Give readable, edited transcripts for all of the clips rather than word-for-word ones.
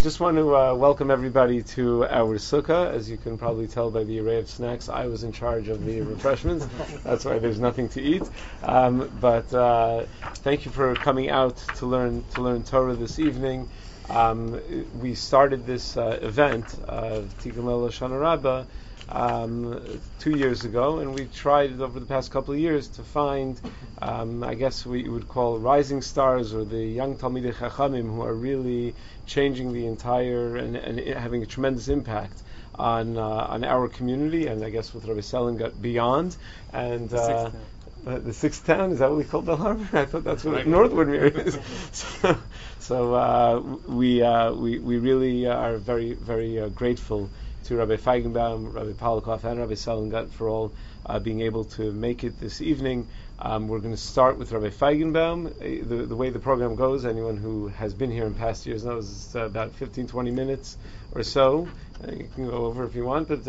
just want to welcome everybody to our sukkah. As you can probably tell by the array of snacks, I was in charge of the refreshments. That's why there's nothing to eat. But thank you for coming out to learn Torah this evening. We started this event of Tikkun Leil Hoshana Rabbah 2 years ago, and we tried over the past couple of years to find, I guess we would call rising stars, or the young Talmidei Chachamim who are really changing the entire and having a tremendous impact on our community, and I guess with Rabbi Selingut beyond. And the sixth town, is that what we call Bel Harbor? I thought that's what North Woodmere is. So we really are very, very grateful to Rabbi Feigenbaum, Rabbi Polikoff, and Rabbi Selingut for all being able to make it this evening. We're going to start with Rabbi Feigenbaum. The way the program goes, anyone who has been here in past years knows it's about 15-20 minutes or so. You can go over if you want, but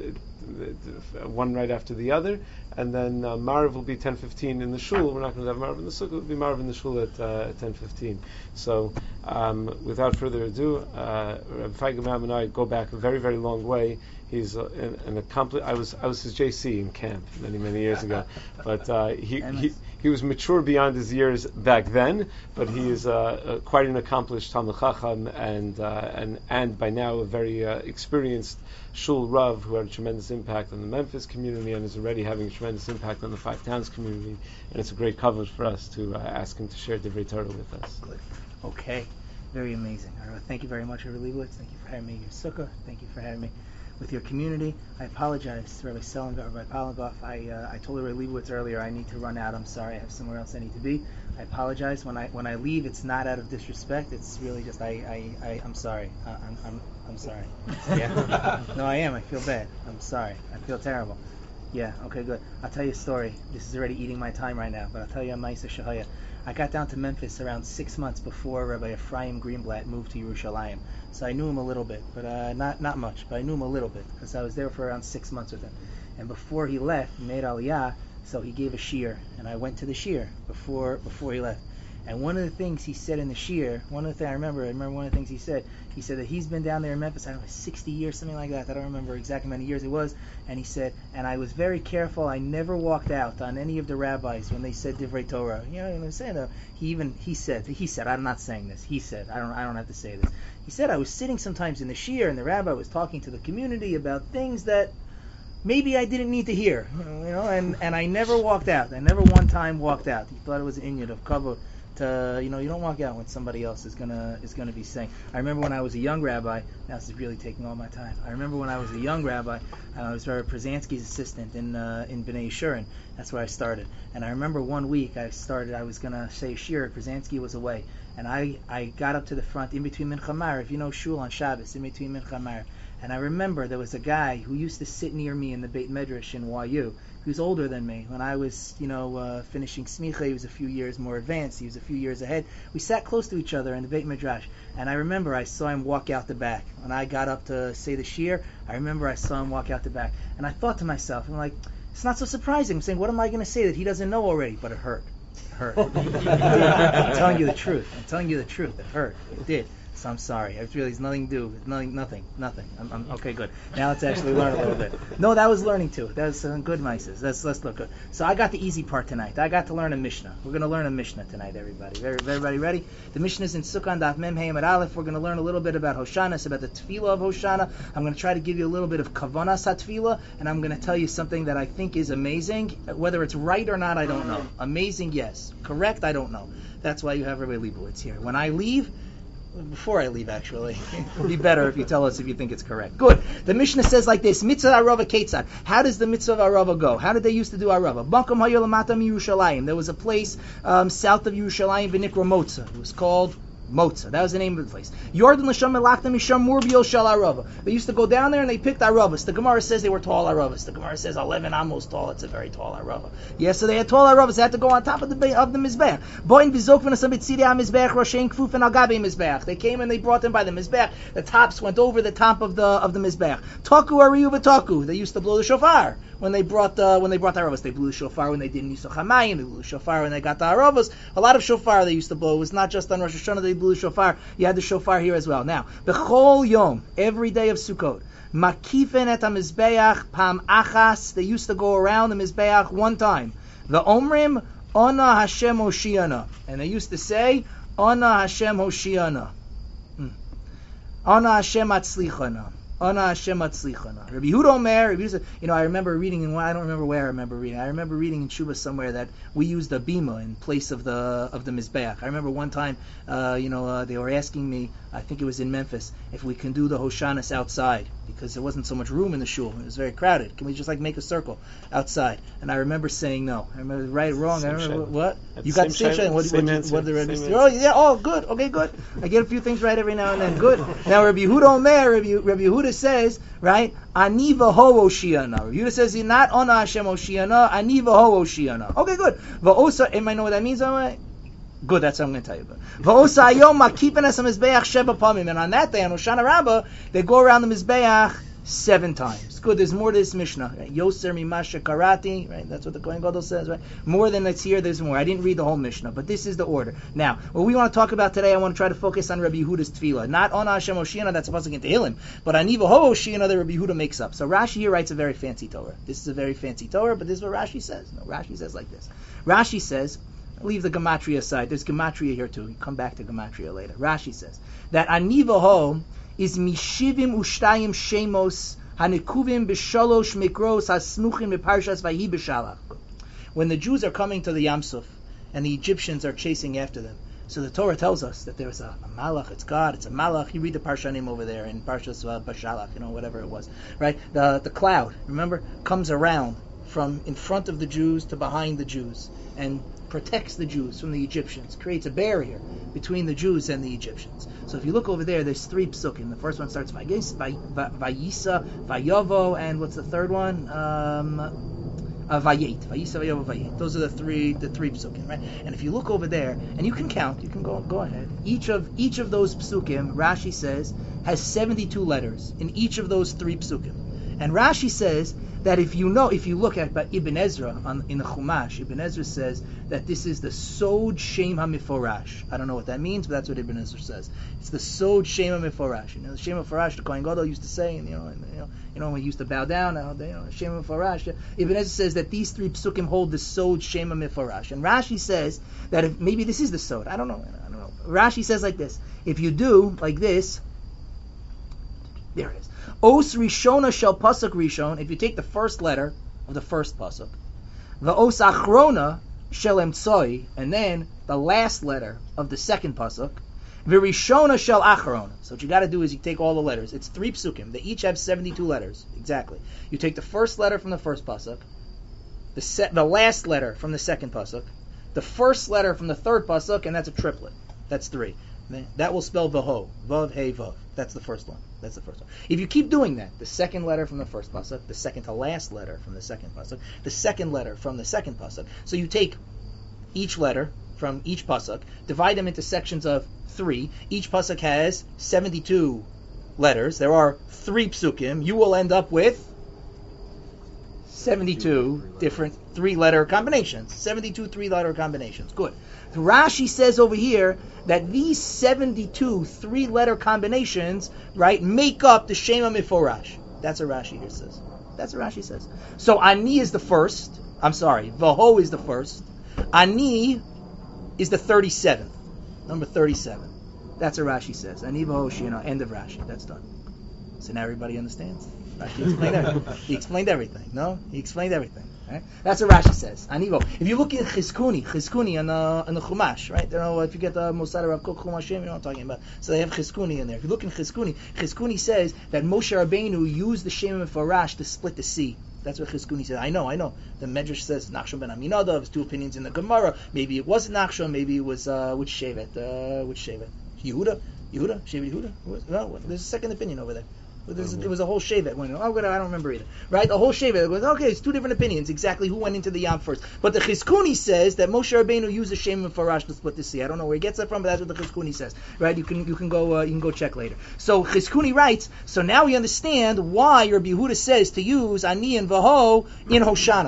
one right after the other. And then Marav will be 10:15 in the shul. We're not going to have Marav in the sukkah. It'll be Marav in the shul at 10:15. So, without further ado, Rabbi Feigenbaum and I go back a very, very long way. He's an accomplished. I was his JC in camp many years ago, but he was mature beyond his years back then. But he is quite an accomplished Talmid Chacham and by now a very experienced Shul Rav who had a tremendous impact on the Memphis community and is already having a tremendous impact on the Five Towns community. And it's a great coverage for us to ask him to share Divrei Torah with us. Good. Okay. Very amazing. Thank you very much, Rabbi Leibowitz. Thank you for having me in your sukkah. Thank you for having me with your community. I apologize to Rabbi Selingut, Rabbi Polikoff. I told Rabbi Leibowitz earlier I need to run out. I'm sorry. I have somewhere else I need to be. I apologize. When I leave, it's not out of disrespect. It's really just I'm sorry. I'm sorry. Yeah. No, I am. I feel bad. I'm sorry. I feel terrible. Yeah. Okay. Good. I'll tell you a story. This is already eating my time right now, but I'll tell you a Ma'aseh Shahaya. I got down to Memphis around 6 months before Rabbi Ephraim Greenblatt moved to Yerushalayim. So I knew him a little bit, but not much. But I knew him a little bit because I was there for around 6 months with him. And before he left, he made Aliyah, so he gave a shiur, and I went to the shiur before he left. And one of the things he said in the shiur, I remember one of the things he said that he's been down there in Memphis, I don't know, 60 years, something like that. I don't remember exactly how many years it was. And he said, and I was very careful. I never walked out on any of the rabbis when they said Divrei Torah. You know what I'm saying? He said, I'm not saying this. He said, I don't have to say this. He said, I was sitting sometimes in the shiur, and the rabbi was talking to the community about things that maybe I didn't need to hear, and I never walked out. I never one time walked out. He thought it was an inyan of kavod. You don't walk out when somebody else is gonna be saying. I remember when I was a young rabbi. Now this is really taking all my time. I remember when I was a young rabbi. I was Rabbi Przansky's assistant in Bnei Yeshurun. That's where I started. And I remember one week I was gonna say shiur. Przansky was away, and I got up to the front in between Mincha Ma'ariv. You know, shul on Shabbos in between Mincha Ma'ariv. And I remember there was a guy who used to sit near me in the Beit Medrash in YU. He was older than me. When I was, finishing smicha, he was a few years more advanced. He was a few years ahead. We sat close to each other in the Beit Midrash. And I remember I saw him walk out the back. When I got up to say the shiur, I remember I saw him walk out the back. And I thought to myself, I'm like, it's not so surprising. I'm saying, what am I going to say that he doesn't know already? But it hurt. It hurt. I'm telling you the truth. It hurt. It did. So I'm sorry. It's nothing to do. Nothing. I'm okay. Good. Now let's actually learn a little bit. No, that was learning too. That's good, Mises. Let's look good. So I got the easy part tonight. I got to learn a Mishnah. We're going to learn a Mishnah tonight, everybody. Everybody ready? The Mishnah is in Sukkah Daf Mem Hey Amud Aleph. We're going to learn a little bit about Hoshana, about the Tefillah of Hoshana. I'm going to try to give you a little bit of Kavanas HaTefillah, and I'm going to tell you something that I think is amazing. Whether it's right or not, I don't know. Amazing, yes. Correct, I don't know. That's why you have Rabbi Leibowitz here. When I leave, before I leave, actually, it would be better if you tell us if you think it's correct. Good. The Mishnah says like this: Mitzvah Arava Ketzad. How does the Mitzvah of Arava go? How did they used to do Arava? Bakum Hayolamata Yerushalayim. There was a place south of Yerushalayim, V'nikra Motza. It was called Motza. That was the name of the place. Yordan l'sham melachta misham murbiel shal arava. They used to go down there and they picked aravas. The Gemara says they were tall aravas. The Gemara says 11 amos tall. It's a very tall arava. Yes, so they had tall aravas. They had to go on top of the mizbeach. Boin v'zokven asam b'tzidei ha-mizbeach roshein kfufin al gabi mizbeach. They came and they brought them by the mizbeach. The tops went over the top of the mizbeach. Taku ariyu v'taku. They used to blow the shofar when they brought the aravas. They blew the shofar when they didn't use the chamayim. They blew the shofar when they got the aravas. A lot of shofar they used to blow. It was not just on Rosh Hashanah they blew the shofar, you had the shofar here as well. Now, b'chol yom, every day of Sukkot, makifen et hamizbeach pam achas, they used to go around the mizbeach one time. The omrim, Ona Hashem Hoshiana. And they used to say, Ona Hashem Hoshiana. Ona Hashem Atzlichana. Ona Hashem Atzlichana. Rabbi Yehuda Omer, I remember reading in I don't remember where I remember reading. I remember reading in Shuvah somewhere that we used a bima in place of the Mizbeach. I remember one time, they were asking me, I think it was in Memphis, if we can do the Hoshanas outside because there wasn't so much room in the shul. It was very crowded. Can we just make a circle outside? And I remember saying no. I remember right, wrong. I remember what? You got the same shayla. What the register? Oh yeah. Oh good. Okay, good. I get a few things right every now and then. Good. Now Rabbi Yehuda Omer, Rabbi Yehuda says, right? Ani v'ho Oshiana. Rabbi Yehuda says, not Ona Hashem Oshiana. Ani v'ho Oshiana. Okay, good. V'osa. Am I know what that means? Good, that's what I'm going to tell you about. And on that day, on Hoshana Rabbah, they go around the Mizbeach 7 times. Good, there's more to this Mishnah. Right? Yoser mimasha karati, right? That's what the Kohen Gadol says, right? More than it's here, there's more. I didn't read the whole Mishnah, but this is the order. Now, what we want to talk about today, I want to try to focus on Rabbi Yehuda's tefillah. Not on Hashem Hoshiana, that's supposed to get to Tehillim, but Aniva Ho Hoshiana that Rabbi Yehuda makes up. So Rashi here writes a very fancy Torah. This is a very fancy Torah, but this is what Rashi says. No, Rashi says like this. Rashi says, leave the gematria aside. There's gematria here too. You come back to gematria later. Rashi says that Aniva Ho is mishivim ushtayim shemos hanikuvim b'shalosh mikros hasnuchim b'parshas vayi b'shalach. When the Jews are coming to the Yam Suf and the Egyptians are chasing after them, so the Torah tells us that there's a malach. It's God. It's a malach. You read the parshanim over there in Parshas Bashalach, whatever it was, right? The cloud, remember, comes around from in front of the Jews to behind the Jews and protects the Jews from the Egyptians, creates a barrier between the Jews and the Egyptians. So if you look over there's 3 psukim. The first one starts Vayisa, Vayovo, and what's the third one? Vayet. Vayisa, Vayovo, Vayet. Those are the three psukim, right? And if you look over there, and you can count, you can go ahead. Each of those psukim, Rashi says, has 72 letters in each of those 3 psukim. And Rashi says that if you look at Ibn Ezra in the Chumash, Ibn Ezra says that this is the Sod Shem HaMiforash. I don't know what that means, but that's what Ibn Ezra says. It's the Sod Shem HaMiforash. The Shem HaMiforash, the Kohen Gadol used to say, and when he used to bow down, Shem HaMiforash. Ibn Ezra says that these 3 psukim hold the Sod Shem HaMiforash. And Rashi says that if maybe this is the Sod. I don't know. Rashi says like this: if you do like this, there it is. Os Rishona shel pasuk Rishon. If you take the first letter of the first pasuk, the Os Achrona shel Emtsoi, and then the last letter of the second pasuk, Virishona shel Achrona. So what you got to do is you take all the letters. It's 3 psukim. They each have 72 letters exactly. You take the first letter from the first pasuk, the last letter from the second pasuk, the first letter from the third pasuk, and that's a triplet. That's 3. That will spell Vaho. Vav, Hey, Vav. That's the first one. If you keep doing that, the second letter from the first pasuk, the second to last letter from the second pasuk, the second letter from the second pasuk. So you take each letter from each pasuk, divide them into sections of 3. Each pasuk has 72 letters. There are 3 psukim. You will end up with 72 different 3-letter combinations. 72 3-letter combinations. Good. Rashi says over here that these 72 3-letter combinations, right, make up the Shema Miforash. That's what Rashi here says. So Ani is the first. I'm sorry, Vaho is the first. Ani is the 37th. Number 37. That's what Rashi says. Ani Vaho Shina. End of Rashi. That's done. So now everybody understands? Rashi explained everything. No? He explained everything. Right? That's what Rashi says. Anivo. If you look at Chizkuni on the Chumash, right? If you get the Mosad Rav Kook Chumashim, you know what I'm talking about. So they have Chizkuni in there. If you look in Chizkuni says that Moshe Rabbeinu used the Shem Mefarash to split the sea. That's what Chizkuni says. I know. The Medrash says Nachshon ben Aminadav. There's 2 opinions in the Gemara. Maybe it wasn't Nachshon. Maybe it was which Shevet? Which Shevet? Yehuda? Shevet Yehuda? No, there's a second opinion over there. It was a whole shevet. I don't remember either. Right? The whole shevet goes, okay, it's 2 different opinions, exactly who went into the Yam first. But the Chizkuni says that Moshe Rabbeinu used the Shem Mefarash to split the sea. I don't know where he gets that from, but that's what the Chizkuni says. Right? You can go check later. So Chizkuni writes, so now we understand why Rabbi Yehuda says to use Ani and Vaho in Hoshanas.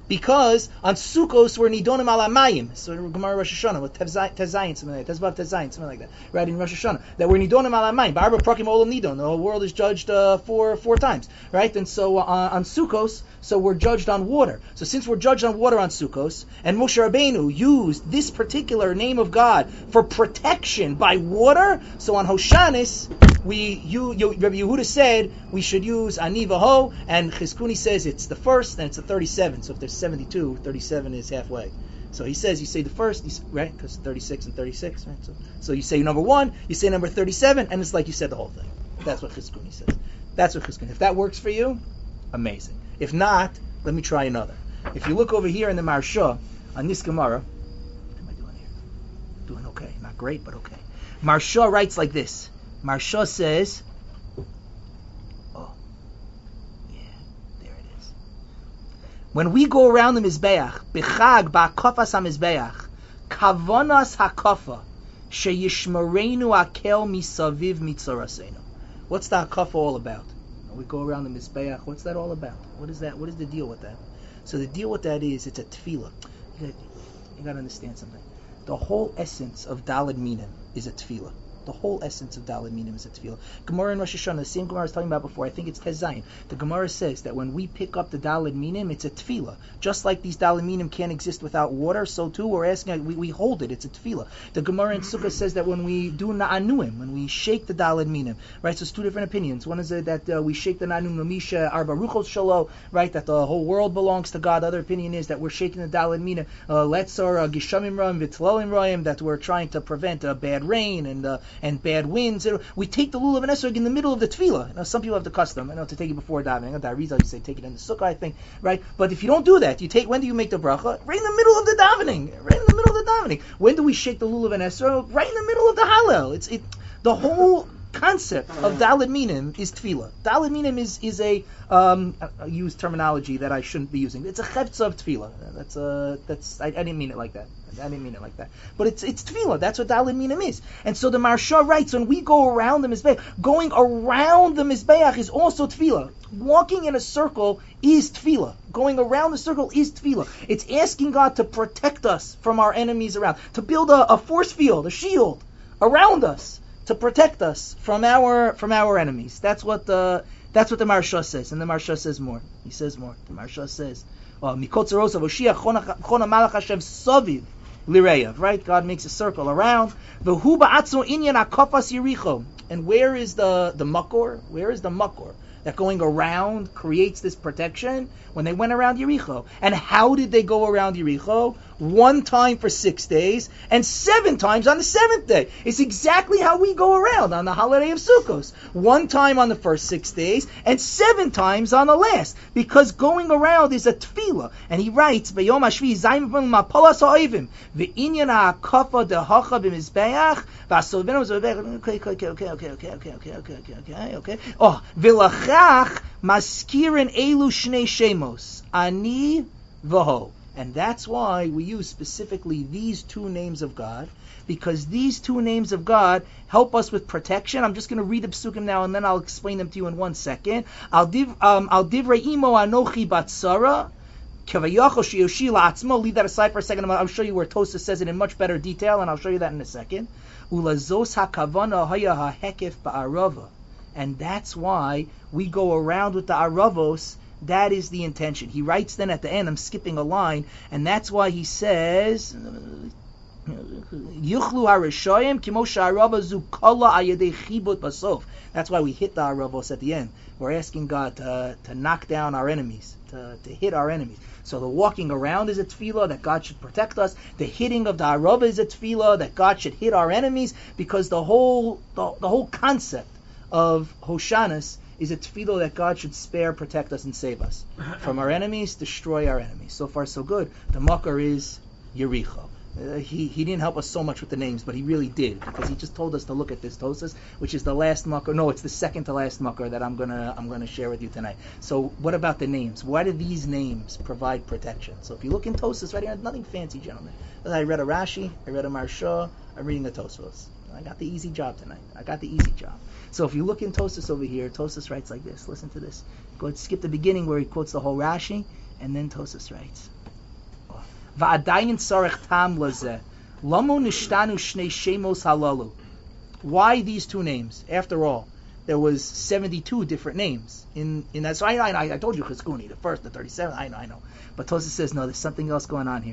Because on Sukkos we're nidonim ala mayim. So in Gemara Rosh Hashanah with Tezayin, something like that. Tezvav Tezayin, something like that. Right in Rosh Hashanah, that we're nidonim ala mayim. Ba'arba prakim olam nidon. The whole world is judged four times, right? And so on Sukkos, so we're judged on water. So since we're judged on water on Sukkos, and Moshe Rabbeinu used this particular name of God for protection by water, so on Hoshanis, Rabbi Yehuda said we should use Ani V'ho, and Chizkuni says it's the first, and it's the 37. So if there's 72, 37 is halfway. So he says you say the first, right? Because 36 and 36, right? So you say number 1, you say number 37, and it's like you said the whole thing. That's what Chizkuni says. That's what Chizkuni. If that works for you, amazing. If not, let me try another. If you look over here in the Maharsha on this Gemara, what am I doing here? Doing okay, not great, but okay. Maharsha writes like this. Maharsha says, oh, yeah, there it is. When we go around the Mizbeach, B'chag ba'akofas ha-Mizbeach, kavonas ha'kofa, sheyishmarenu akel misaviv mitzorasenu. What's the ha'kofa all about? When we go around the Mizbeach, what's that all about? What is that? What is the deal with that? So the deal with that is, it's a tefillah. You got to understand something. The whole essence of Daled Minim is a tefillah. The whole essence of Daled Minim is a tefillah. Gemara in Rosh Hashanah, the same Gemara I was talking about before, I think it's Tezayin. The Gemara says that when we pick up the Daled Minim, it's a tefillah. Just like these Daled Minim can't exist without water, so too we're asking, we hold it, it's a tefillah. The Gemara in Sukkah says that when we do Na'anuim, when we shake the Daled Minim, right, so it's two different opinions. One is that we shake the Na'anuim Lamisha, Arba Ruchos Shalo, right, that the whole world belongs to God. The other opinion is that we're shaking the Daled Minim, Letzor, Gishamim Ra'im, Vitlolim Ra'im, that we're trying to prevent bad rain and bad winds. We take the lulav and esrog in the middle of the tefillah. Now, some people have the custom, to take it before davening. The Arizal, you say take it in the sukkah, I think, right? But if you don't do that, when do you make the bracha? Right in the middle of the davening. Right in the middle of the davening. When do we shake the lulav and esrog? Right in the middle of the hallel. The whole concept of Daled Minim is tefillah. Daled Minim is a I use terminology that I shouldn't be using. It's a chetza of tefillah. I didn't mean it like that. But it's tefillah. That's what Daled Minim is. And so the Maharsha writes, when we go around the Mizbeach, going around the Mizbeach is also tefillah. Walking in a circle is tefillah. Going around the circle is tefillah. It's asking God to protect us from our enemies around, to build a force field, a shield around us, to protect us from our enemies. That's what the Maharsha says, and the Maharsha says more. He says more. The Maharsha says, "Mikotzerosa v'shiach chona malach Hashem saviv lireyav." Right? God makes a circle around. V'hu ba'atzmo inyan akofas Yericho. And where is the makor? Where is the makor that going around creates this protection? When they went around Yericho. And how did they go around Yericho? 1 time for 6 days, and 7 times on the 7th day. It's exactly how we go around on the holiday of Sukkos. 1 time on the first 6 days, and 7 times on the last. Because going around is a tefillah. And he writes, B'yom hashvi zayim mapolas ha'oivim, v'inyan ha'akafa dehacha b'mizbeach, v'asovenu okay. Oh, v'lachach maskirin elu shnei shemos, ani v'ho. And that's why we use specifically these 2 names of God, because these 2 names of God help us with protection. I'm just going to read the psukim now, and then I'll explain them to you in 1 second. Al divrei imo anochi batzara, kavayacho sheyoshi la'atzmo. Leave that aside for a second. I'll show you where Tosafos says it in much better detail, and I'll show you that in a second. Ulazos hakavana haya hahekef ba'arava. And that's why we go around with the aravos. That is the intention. He writes then at the end, I'm skipping a line, and that's why he says, Yuchlu harishayim kimo sha'arava zu kala ayedei chibut basof. That's why we hit the aravos at the end. We're asking God to knock down our enemies, to hit our enemies. So the walking around is a tefillah, that God should protect us. The hitting of the arava is a tefillah, that God should hit our enemies, because the whole concept of Hoshanas is a tefillah that God should spare, protect us, and save us from our enemies, destroy our enemies. So far, so good. The makar is Yericho. He didn't help us so much with the names, but he really did, because he just told us to look at this Tosafos, which is the last makar. No, it's the second to last makar that I'm gonna share with you tonight. So what about the names? Why do these names provide protection? So if you look in Tosafos, right here, nothing fancy, gentlemen. I read a Rashi, I read a Maharsha, I'm reading a Tosafos. I got the easy job tonight. So if you look in Tosafos over here, Tosafos writes like this. Listen to this. Go skip the beginning where he quotes the whole Rashi, and then Tosafos writes. Va'adayin tzarech tam lazeh. Lamo nishtanu shnei shemos halalu. Why these two names? After all, there was 72 different names in that. So I told you Chizkuni, the first, the 37. I know. But Tosfos says no. There's something else going on here.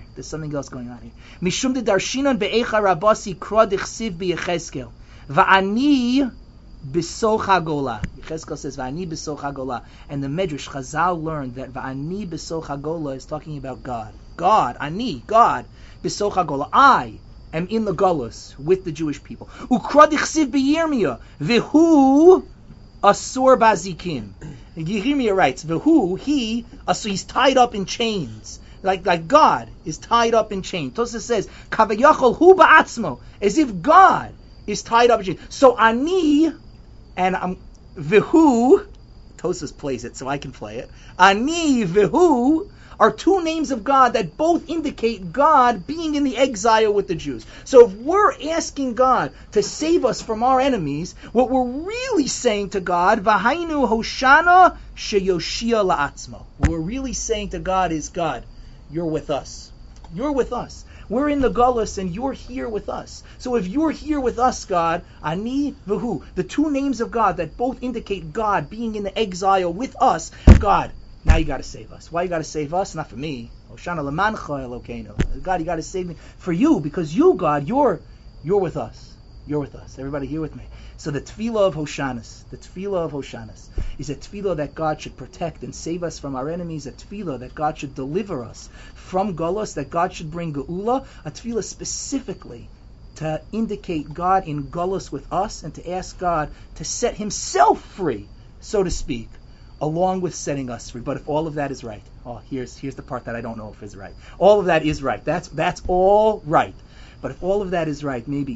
Mishum de darshinan be'echa rabasi krod ichsiv b'Yechezkel va'ani b'soch hagola. Yechezkel says va'ani b'soch hagola, and the Medrash Chazal learned that va'ani b'soch hagola is talking about God. God, ani, God, b'soch hagola. I am in the Golus with the Jewish people. Ukrod ichsiv b'Yirmiyah v'hu asur bazikin. Yirmiyah writes, v'hu, he, so he's tied up in chains. Like God is tied up in chains. Tosfos says, kavayachol hu ba'atzmo, as if God is tied up in chains. So ani, and v'hu, Tosfos plays it so I can play it. Ani, v'hu, are two names of God that both indicate God being in the exile with the Jews. So if we're asking God to save us from our enemies, what we're really saying to God, V'hainu Hoshana sheyoshia la'atzmo. What we're really saying to God is, God, you're with us. You're with us. We're in the Golus and you're here with us. So if you're here with us, God, Ani v'hu, the two names of God that both indicate God being in the exile with us, God, now you got to save us. Why you got to save us? Not for me. Hoshana lemancha Elokeinu. God, you got to save me for you, because you, God, you're with us. You're with us. Everybody here with me. So the tefillah of Hoshanas, is a tefillah that God should protect and save us from our enemies. A tefillah that God should deliver us from Golus, that God should bring Geula. A tefillah specifically to indicate God in Golus with us and to ask God to set Himself free, so to speak, along with setting us free. But if all of that is right, here's the part that I don't know if is right. All of that is right. That's all right. But if all of that is right, maybe,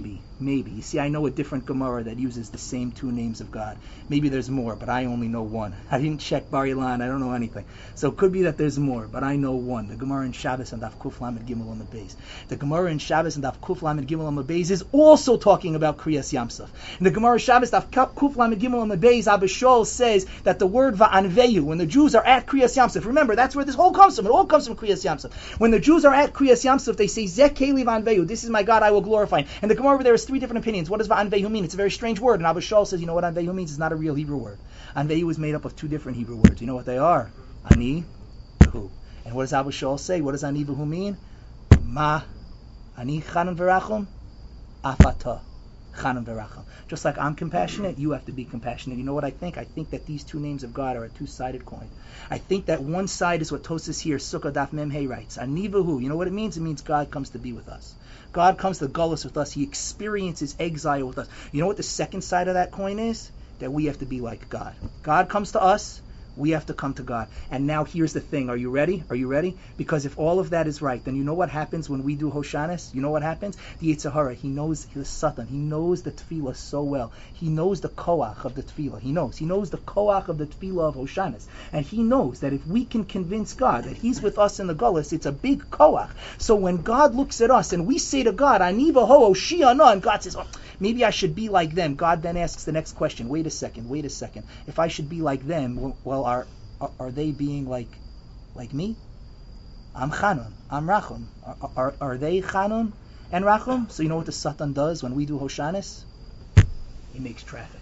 you see, I know a different Gemara that uses the same two names of God. Maybe there's more, but I only know one. I didn't check Bar Ilan, I don't know anything. So it could be that there's more, but I know one. The Gemara in Shabbos and Daf Kuf Lamed Gimel on the base. The Gemara in Shabbos and Daf Kuf Lamed Gimel on the base is also talking about Kriyas Yamsuf. In the Gemara Shabbos Daf Kuf Lamed Gimel on the base, Abba Shaul says that the word Va'anveyu, when the Jews are at Kriyas Yamsuf, remember, that's where this whole comes from. It all comes from Kriyas Yamsuf. When the Jews are at Kriyas Yamsuf, they say, Zeh Keli Va'anveyu, this is my God, I will glorify. And the Gemara over there has three different opinions. What does Va'anvehu mean? It's a very strange word. And Abba Shaul says, you know what Anvehu means? It's not a real Hebrew word. Anvehu is made up of two different Hebrew words. You know what they are? Ani, Vehu. And what does Abba Shaul say? What does Ani Vehu mean? Ma, Ani Chanun Verachum, Afata, Chanun Verachum. Just like I'm compassionate, you have to be compassionate. You know what I think? I think that these two names of God are a two-sided coin. I think that one side is what Tosfos here, Sukkah Daf Mem Hey writes. Ani Vehu. You know what it means? It means God comes to be with us. God comes to Golus with us. He experiences exile with us. You know what the second side of that coin is? That we have to be like God. God comes to us. We have to come to God. And now here's the thing. Are you ready? Because if all of that is right, then you know what happens when we do Hoshanas? You know what happens? The Yetzer Hara, he knows the Satan. He knows the Tefillah so well. He knows the Koach of the Tefillah. He knows the Koach of the Tefillah of Hoshanas. And he knows that if we can convince God that He's with us in the Golus, it's a big Koach. So when God looks at us and we say to God, Ani v'ho Hoshiana, and God says, maybe I should be like them. God then asks the next question. Wait a second. If I should be like them, well, are they being like me? I'm Chanun. I'm Rachum. Are they Chanun and Rachum? So you know what the Satan does when we do Hoshanas? He makes traffic.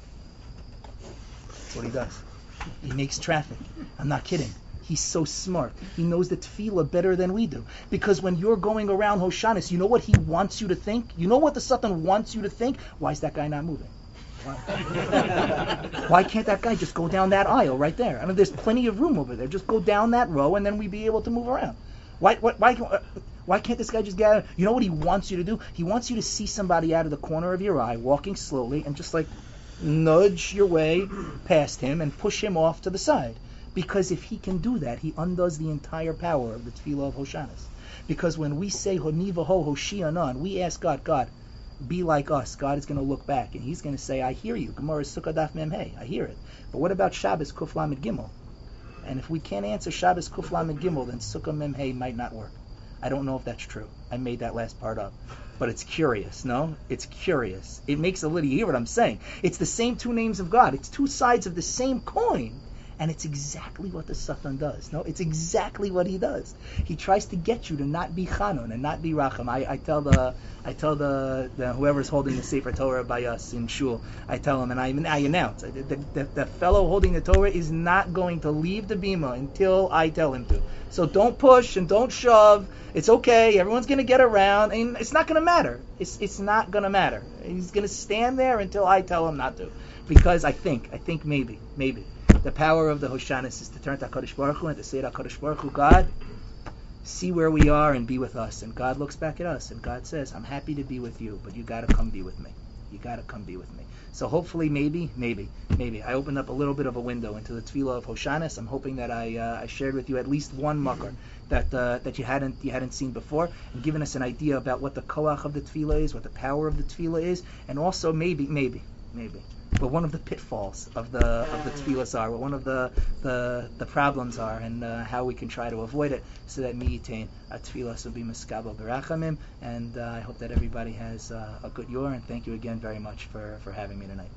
That's what he does. He makes traffic. I'm not kidding. He's so smart. He knows the tefillah better than we do. Because when you're going around Hoshanas, you know what he wants you to think? You know what the Satan wants you to think? Why is that guy not moving? Why can't that guy just go down that aisle right there? I mean, there's plenty of room over there. Just go down that row and then we'd be able to move around. Why can't this guy just get out? You know what he wants you to do? He wants you to see somebody out of the corner of your eye walking slowly and just like nudge your way past him and push him off to the side. Because if he can do that, he undoes the entire power of the tefillah of Hoshanas. Because when we say Honiva Ho Hoshianan, we ask God, be like us. God is going to look back and He's going to say, I hear you. Gemara Sukkah Daf Mem Hey, I hear it. But what about Shabbos Kuf Lamed Gimel? And if we can't answer Shabbos Kuf Lamed Gimel, then Sukkah Mem Hey might not work. I don't know if that's true. I made that last part up. But it's curious, no? It's curious. It makes a little, you hear what I'm saying? It's the same two names of God. It's two sides of the same coin. And it's exactly what the Satan does. No, it's exactly what he does. He tries to get you to not be Chanun and not be Racham. I tell the whoever's holding the Sefer Torah by us in Shul, I tell him, and I announce, the fellow holding the Torah is not going to leave the bima until I tell him to. So don't push and don't shove. It's okay. Everyone's going to get around, and it's not going to matter. It's not going to matter. He's going to stand there until I tell him not to. Because I think maybe, the power of the Hoshanis is to turn to HaKadosh Baruch Hu and to say to HaKadosh Baruch Hu, God, see where we are and be with us. And God looks back at us and God says, I'm happy to be with you, but you got to come be with me. You got to come be with me. So hopefully, maybe, I opened up a little bit of a window into the Tefillah of Hoshanis. I'm hoping that I shared with you at least one makar that you hadn't seen before, and given us an idea about what the koach of the Tefillah is, what the power of the Tefillah is, and also maybe, but one of the pitfalls of the tefillas are, what one of the problems are, and how we can try to avoid it, so that miyitain tefillas will be miskabel berachamim. And I hope that everybody has a good yor. And thank you again very much for having me tonight.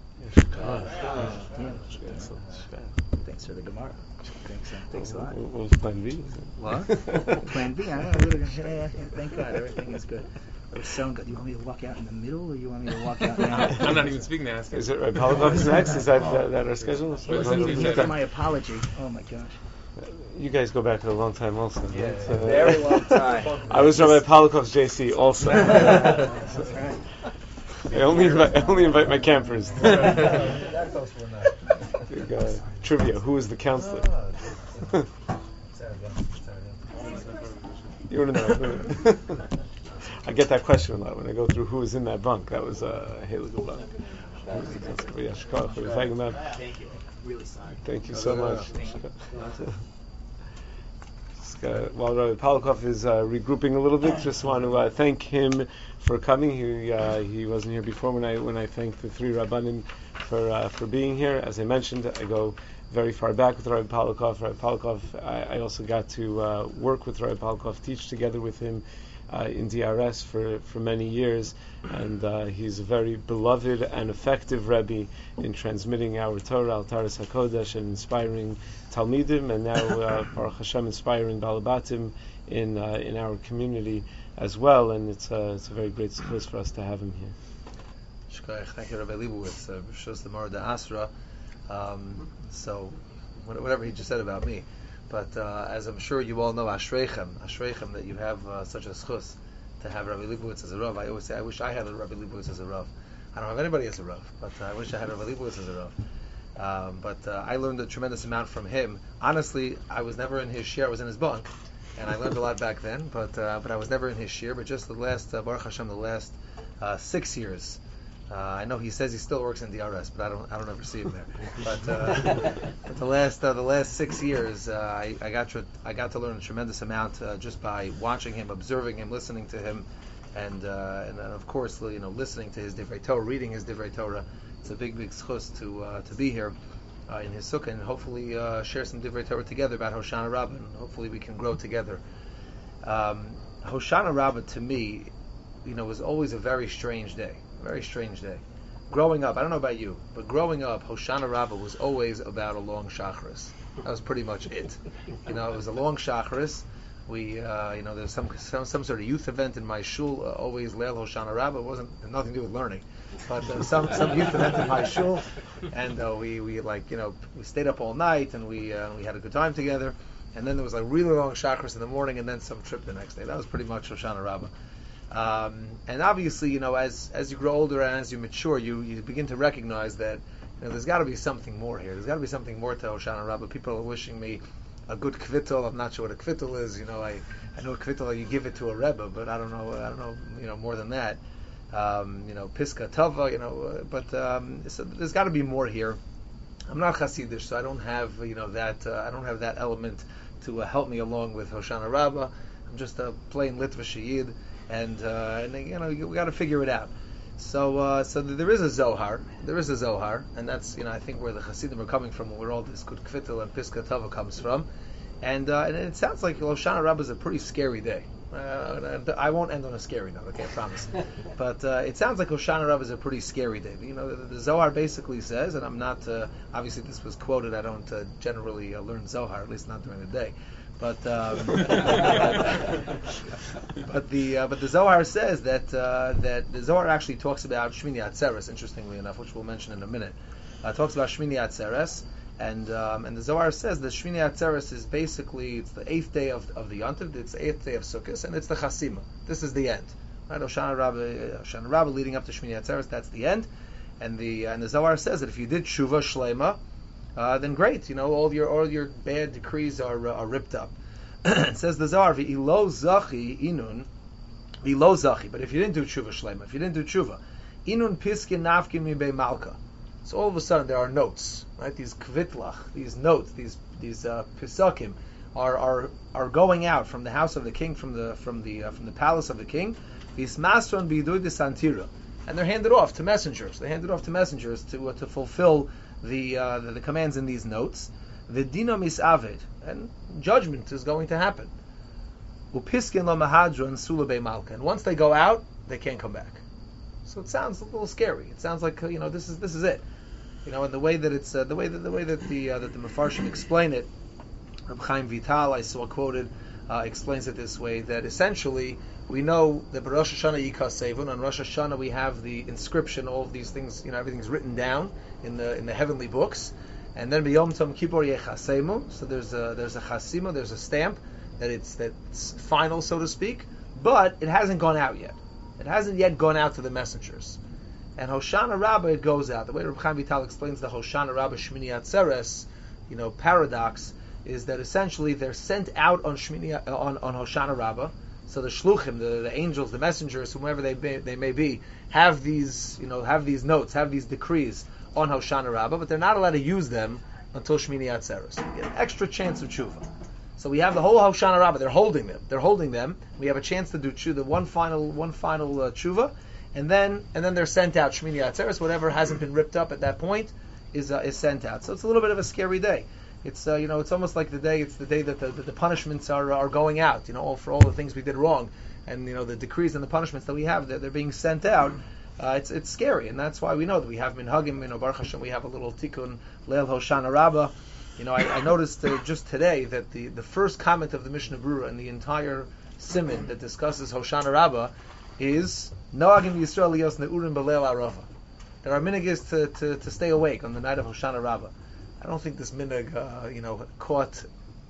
Thanks for the Gemara. Thanks a lot. What was Plan B? What? Plan B? I don't know. Thank God, everything is good. Do you want me to walk out in the middle, or you want me to walk out now? I'm not even speaking now. Is it right? Palakov next? Is that our schedule? Here's my apology. Oh my gosh. You guys go back a long time also. Yeah, right? very long time. I was Rabbi Palakov's JC also. That's right. I only invite my campers. Trivia: who is the counselor? You want to know? I get that question a lot when I go through who was in that bunk. That was a Haligal bunk. Thank you. Really sorry. Thank you so much. While Rabbi Palakov is regrouping a little bit, just want to thank him for coming. He wasn't here before when I thanked the three Rabbanim for being here. As I mentioned, I go very far back with Rabbi Palakov. Rabbi Palakov, I also got to work with Rabbi Palakov, teach together with him in DRS for many years, and he's a very beloved and effective Rebbe in transmitting our Torah, Al Taras HaKodesh, and inspiring Talmidim, and now Baruch Hashem inspiring Balabatim in our community as well. And it's a very great zechus for us to have him here. Thank you, Rabbi Leibowitz. Shows the Mara da Asra. So whatever he just said about me. But as I'm sure you all know, Ashreichem, that you have such a zchus to have Rabbi Leibowitz as a Rav. I always say, I wish I had a Rabbi Leibowitz as a Rav. I don't have anybody as a Rav, but I wish I had Rabbi Leibowitz as a Rav. But I learned a tremendous amount from him. Honestly, I was never in his shir, I was in his bunk, and I learned a lot back then, but I was never in his shir. But just the last, Baruch Hashem, the last 6 years, I know he says he still works in DRS, but I don't ever see him there. But the last 6 years, I got to learn a tremendous amount just by watching him, observing him, listening to him, and then of course listening to his Divrei Torah, reading his Divrei Torah. It's a big zchus to be here in his sukkah and hopefully share some Divrei Torah together about Hoshana Rabbah, and hopefully we can grow together. Hoshana Rabbah to me, was always a very strange day. Very strange day. Growing up, I don't know about you, but growing up, Hoshana Rabbah was always about a long shacharis. That was pretty much it. It was a long shacharis. We, there was some sort of youth event in my shul, always Leil Hoshana Rabbah. It had nothing to do with learning, but some youth event in my shul, and we stayed up all night and we had a good time together. And then there was a really long shacharis in the morning, and then some trip the next day. That was pretty much Hoshana Rabbah. And obviously, as you grow older and as you mature, you begin to recognize that there's got to be something more here. There's got to be something more to Hoshana Rabbah. People are wishing me a good kvittel. I'm not sure what a kvittel is. I know a kvittel, you give it to a rebbe, but I don't know more than that. Piska tava, but so there's got to be more here. I'm not Hasidish, so I don't have I don't have that element to help me along with Hoshana Rabbah. I'm just a plain Litvish Yid. And we got to figure it out. So there is a Zohar. There is a Zohar, and that's I think where the Hasidim are coming from, where all this good kvittel and piska tava comes from. And it sounds like Hoshana Rabbah is a pretty scary day. I won't end on a scary note, okay, I promise. But it sounds like Hoshana Rabbah is a pretty scary day. You know, the Zohar basically says, and I'm not, obviously this was quoted, I don't generally learn Zohar, at least not during the day. But but the Zohar says that the Zohar actually talks about Shmini Atzeres, interestingly enough, which we'll mention in a minute. Talks about Shmini Atzeres, and the Zohar says that Shmini Atzeres is basically, it's the 8th day of the Yontiv, it's the 8th day of Sukkot, and it's the Chasima. This is the end. Right? Hoshana Rabbah leading up to Shmini Atzeres, that's the end. And the Zohar says that if you did Shuvah Shlema, then great, you know, all your bad decrees are ripped up. It says the Zohar, V'ilo zachi inun, V'ilo zachi, but if you didn't do Shuvah Shlema, if you didn't do Shuvah, inun piskin nafkin mibei malka. So all of a sudden there are notes, right? These kvitlach, these notes, these pisakim are going out from the house of the king, from the palace of the king. These masron bidui de santira, and they're handed off to messengers. They handed off to messengers to fulfill the commands in these notes. The dino misaved, and judgment is going to happen. Upiskin lo mahadron sula malka, and once they go out, they can't come back. So it sounds a little scary. It sounds like this is it. You know, and the way that it's the way that the Mefarshim explain it, Reb Chaim Vital, I saw quoted, explains it this way, that essentially we know that Rosh Hashanah Yikas Sevun, on Rosh Hashanah we have the inscription, all of these things, everything's written down in the heavenly books, and then B'Yom Tom Kippur Yechasemu, so there's a chasima, there's a stamp that's final, so to speak, but it hasn't gone out yet. It hasn't yet gone out to the messengers. And Hoshana Rabbah, it goes out. The way Reb Chaim Vital explains the Hoshana Rabbah Shmini Atzeres, paradox, is that essentially they're sent out on Hoshana Rabbah. So the shluchim, the angels, the messengers, whomever they may be, have these notes, have these decrees on Hoshana Rabbah, but they're not allowed to use them until Shmini Atzeres. You get an extra chance of tshuva. So we have the whole Hoshana Rabbah. They're holding them. We have a chance to do the one final tshuva, and then they're sent out. Shmini Atzeres, whatever hasn't been ripped up at that point, is sent out. So it's a little bit of a scary day. It's it's almost like the day that the punishments are going out. For all the things we did wrong, and the decrees and the punishments that we have, they're being sent out. It's scary, and that's why we know that we have minhagim. Baruch Hashem, we have a little tikkun leil Hoshana Rabbah. I noticed just today that the first comment of the Mishnah Berurah in the entire siman that discusses Hoshana Rabbah is Noagim Yisrael Lios Neurim Beleil Arava. There are minhagis to stay awake on the night of Hoshana Rabbah. I don't think this minhag caught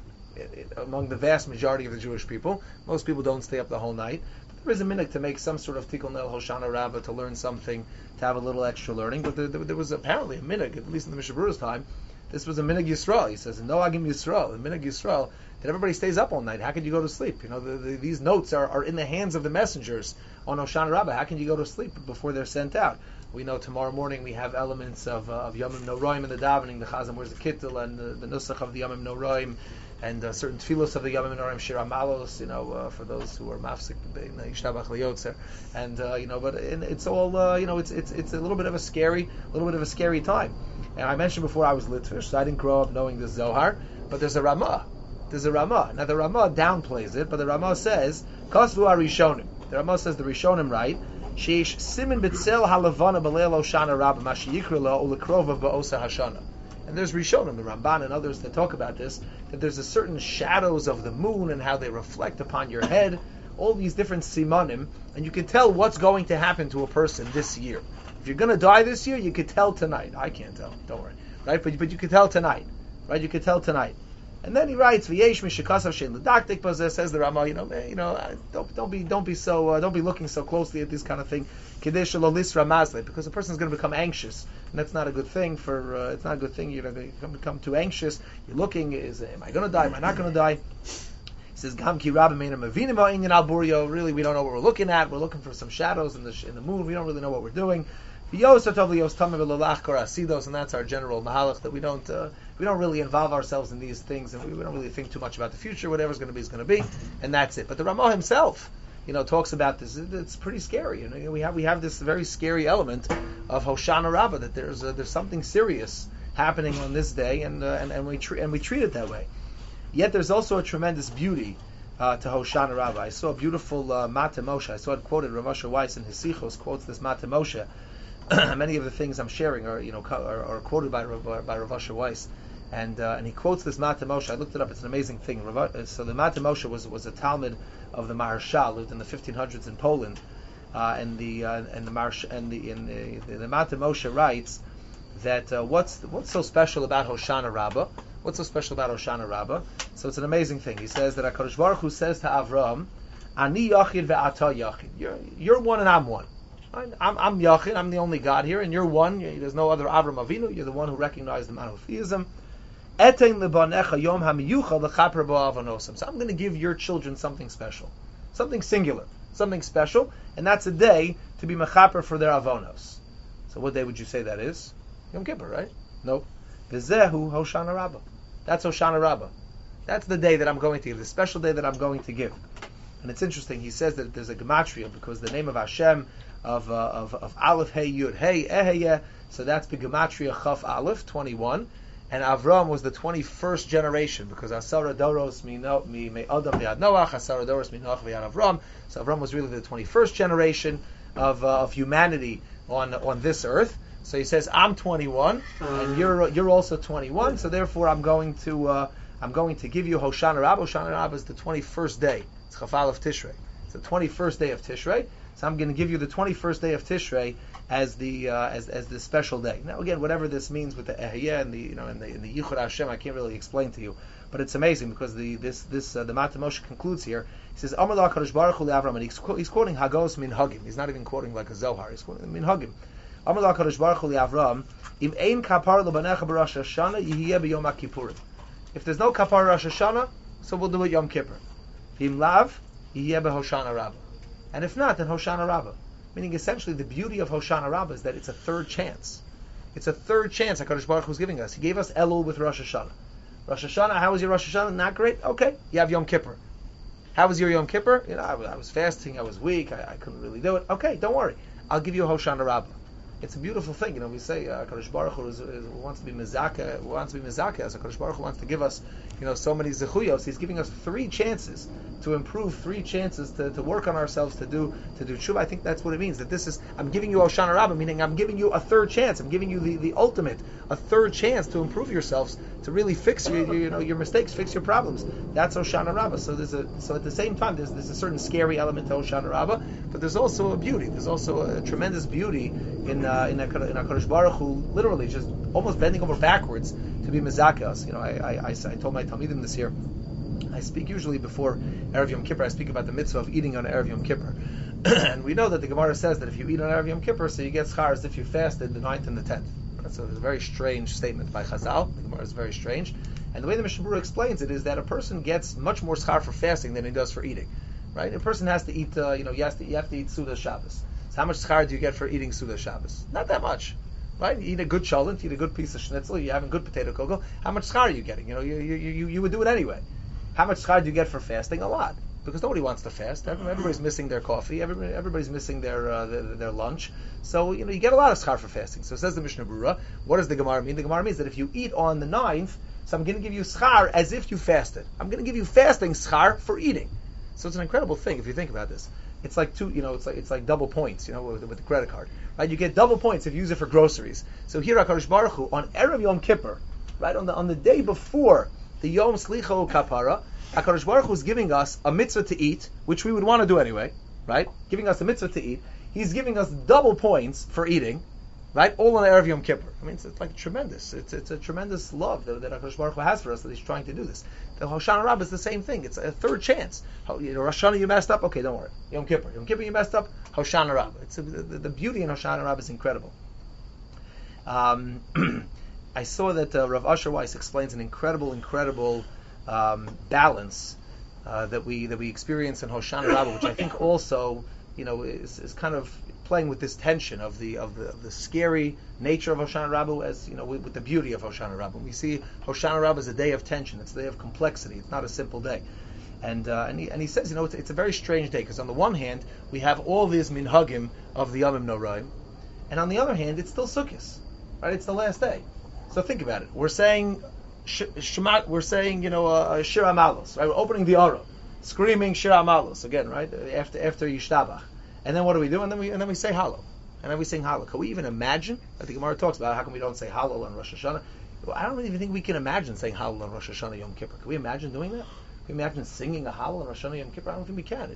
among the vast majority of the Jewish people. Most people don't stay up the whole night. But there is a minhag to make some sort of tikkun leil Hoshana Rabbah, to learn something, to have a little extra learning. But there was apparently a minhag, at least in the Mishnah Berurah's time. This was a minhag Yisrael. He says, Noagim Yisrael, a minhag Yisrael, that everybody stays up all night. How could you go to sleep? These notes are in the hands of the messengers on Hoshana Rabbah. How can you go to sleep before they're sent out? We know tomorrow morning we have elements of Yomim Noraim in the davening. The Chazan wears the kittel and the nusach of the Yomim Noraim, and certain tefillos of the Yomim Noraim, Shira Malos, for those who are mafsik Yishtabach Liyotzer, and but it's all it's a little bit of a scary time. And I mentioned before I was Litvish, so I didn't grow up knowing the Zohar, but there's a Ramah. Now the Ramah downplays it, but the Ramah says Kasvu Rishonim. The Ramah says the Rishonim write Sheish Simin B'Tzel Halavana B'Leil Hoshana Rabbah Mashiyikra Lo Ulekrova Ba'osa Hashana. And there's Rishonim, the Ramban and others that talk about this, that there's a certain shadows of the moon and how they reflect upon your head, all these different simanim, and you can tell what's going to happen to a person this year. If you're going to die this year, you could tell tonight. I can't tell, don't worry, right? But you could tell tonight, right? You could tell tonight. And then he writes, "V'yesh mishakasav shein l'daktik." But says the Rama, don't be looking so closely at this kind of thing. Kadesh lo lisra mazle, because a person is going to become anxious, and that's not a good thing. It's not a good thing. You're going to become too anxious. You're looking, am I going to die? Am I not going to die? He says, "Gam ki rabbi meina mavinim ha'inyan al burio." Really, we don't know what we're looking at. We're looking for some shadows in the moon. We don't really know what we're doing. And that's our general mahalach, that we don't really involve ourselves in these things, and we don't really think too much about the future. Whatever's going to be is going to be, and that's it. But the Ramah himself, talks about this. It's pretty scary. We have this very scary element of Hoshana Rabbah, that there's something serious happening on this day, and we treat it that way. Yet there's also a tremendous beauty to Hoshana Rabbah. I saw a beautiful Mata Moshe. I saw it quoted. Rav Asher Weiss in his Sichos quotes this Mata Moshe. Many of the things I'm sharing are quoted by Rav Asher Weiss, and he quotes this Mata Moshe. I looked it up. It's an amazing thing. So the Mata Moshe was a Talmud of the Maharshal, lived in the 1500s in Poland, and the Mata Moshe writes that what's so special about Hoshana Rabbah? What's so special about Hoshana Rabbah? So it's an amazing thing. He says that HaKadosh Baruch Hu says to Avram, Ani Yachid ve'ata Yachid. You're one and I'm one. I'm Yachid, I'm the only God here, and you're one. There's no other Avram Avinu. You're the one who recognized the monotheism. Etein lebanecha yom hamiyucha lechaper ba'avonosam. So I'm going to give your children something special, something singular, something special, and that's a day to be mechaper for their avonos. So what day would you say that is? Yom Kippur, right? Nope. V'zehu Hoshana Rabbah. That's Hoshana Rabbah. That's the day that I'm going to give, the special day that I'm going to give. And it's interesting. He says that there's a gematria because the name of Hashem of Aleph Hey Yud Hey Eheyeh. So that's the gematria Chaf Aleph 21. And Avram was the 21st generation because Asara Doros mi Adam v'Yad Noach, Asara Doros mi Noach v'Yad Avram. So Avram was really the 21st generation of humanity on this earth. So he says, I'm 21, and you're also 21. So therefore, I'm going to give you Hoshana Rabbah. Hoshana Rabbah is the 21st day. It's Chaf Aleph Tishrei. It's the 21st day of Tishrei. So I'm going to give you the 21st day of Tishrei as the special day. Now again, whatever this means with the Ehiyah and the Yichud Hashem, I can't really explain to you, but it's amazing because the Mata Moshe concludes here. He says, Amar LaKadosh Baruch Hu LeAvram, and he's quoting Hagos Min Hagim. He's not even quoting like a Zohar. He's quoting Min Hagim. Amar LaKadosh Baruch Hu LeAvram, Im ein kapar lebanecha b'Rosh Hashanah yihiyeh b'Yom HaKippurim. If there's no kapar Rosh Hashanah, so we'll do it Yom Kippur. V'im lav yihiyeh b'Hoshana Rabbah. And if not, then Hoshana Rabbah. Meaning, essentially, the beauty of Hoshana Rabbah is that it's a third chance. It's a third chance HaKadosh Baruch Hu is giving us. He gave us Elul with Rosh Hashanah. Rosh Hashanah, how was your Rosh Hashanah? Not great? Okay, you have Yom Kippur. How was your Yom Kippur? I was fasting, I was weak, I couldn't really do it. Okay, don't worry. I'll give you a Hoshana Rabbah. It's a beautiful thing. We say HaKadosh Baruch Hu wants to be mizakeh, as HaKadosh Baruch Hu wants to give us, so many zechuyos. He's giving us 3 chances to improve, 3 chances to work on ourselves, to do tshuva. I think that's what it means. That this is, I'm giving you Hoshana Rabbah, meaning I'm giving you a third chance. I'm giving you the ultimate, a third chance to improve yourselves, to really fix your mistakes, fix your problems. That's Hoshana Rabbah. So at the same time, there's a certain scary element to Hoshana Rabbah, but there's also a beauty. There's also a tremendous beauty in HaKadosh Baruch Hu, literally just almost bending over backwards to be mezakeh us. I told my Talmidim this year, I speak usually before Erev Yom Kippur, I speak about the mitzvah of eating on Erev Yom Kippur. And we know that the Gemara says that if you eat on Erev Yom Kippur, so you get schar as if you fasted the 9th and the 10th. So it's a very strange statement by Chazal. The Gemara is very strange. And the way the Mishnah Berurah explains it is that a person gets much more schar for fasting than he does for eating. Right? A person has to eat, you have to eat Suda Shabbos. So how much schar do you get for eating Suda Shabbos? Not that much. Right? You eat a good cholent, you eat a good piece of schnitzel, you're having good potato kugel. How much schar are you getting? You would do it anyway. How much schar do you get for fasting? A lot. Because nobody wants to fast. Everybody's missing their coffee. Everybody's missing their lunch. So, you get a lot of schar for fasting. So says the Mishnah Berurah. What does the Gemara mean? The Gemara means that if you eat on the 9th, so I'm going to give you schar as if you fasted. I'm going to give you fasting schar for eating. So it's an incredible thing if you think about this. It's like it's like double points, with the credit card. Right? You get double points if you use it for groceries. So here HaKadosh Baruch Hu, on Erev Yom Kippur, right, on the day before the Yom Slicha Kapara, HaKadosh Baruch Hu is giving us a mitzvah to eat, which we would want to do anyway, right? Giving us a mitzvah to eat. He's giving us double points for eating, right? All on Erev Yom Kippur. I mean, it's like tremendous. It's a tremendous love that HaKadosh Baruch Hu has for us, that He's trying to do this. The Hoshana Rabbah is the same thing. It's a third chance. Rosh Hashanah you messed up, okay, don't worry. Yom Kippur you messed up, Hoshana Rabbah. The beauty in Hoshana Rabbah is incredible. I saw that Rav Asher Weiss explains an incredible balance that we experience in Hoshana Rabbah, which I think also is kind of playing with this tension of the scary nature of Hoshana Rabbah as with the beauty of Hoshana Rabbah. We see Hoshana Rabbah as a day of tension. It's a day of complexity. It's not a simple day. And he says it's a very strange day because on the one hand we have all these minhagim of the Yomim Noraim, and on the other hand it's still Sukkos, right? It's the last day. So think about it. We're saying Shema. We're saying Shir Amalos, right? We're opening the Aron. screaming Shir Amalus again, right? After Yishtabach. And then what do we do? And then we say Hallel. And then we sing Hallel. Can we even imagine? I think Gemara talks about how come we don't say Hallel on Rosh Hashanah. Well, I don't even think we can imagine saying Hallel on Rosh Hashanah Yom Kippur. Can we imagine doing that? Can we imagine singing a Hallel on Rosh Hashanah Yom Kippur? I don't think we can.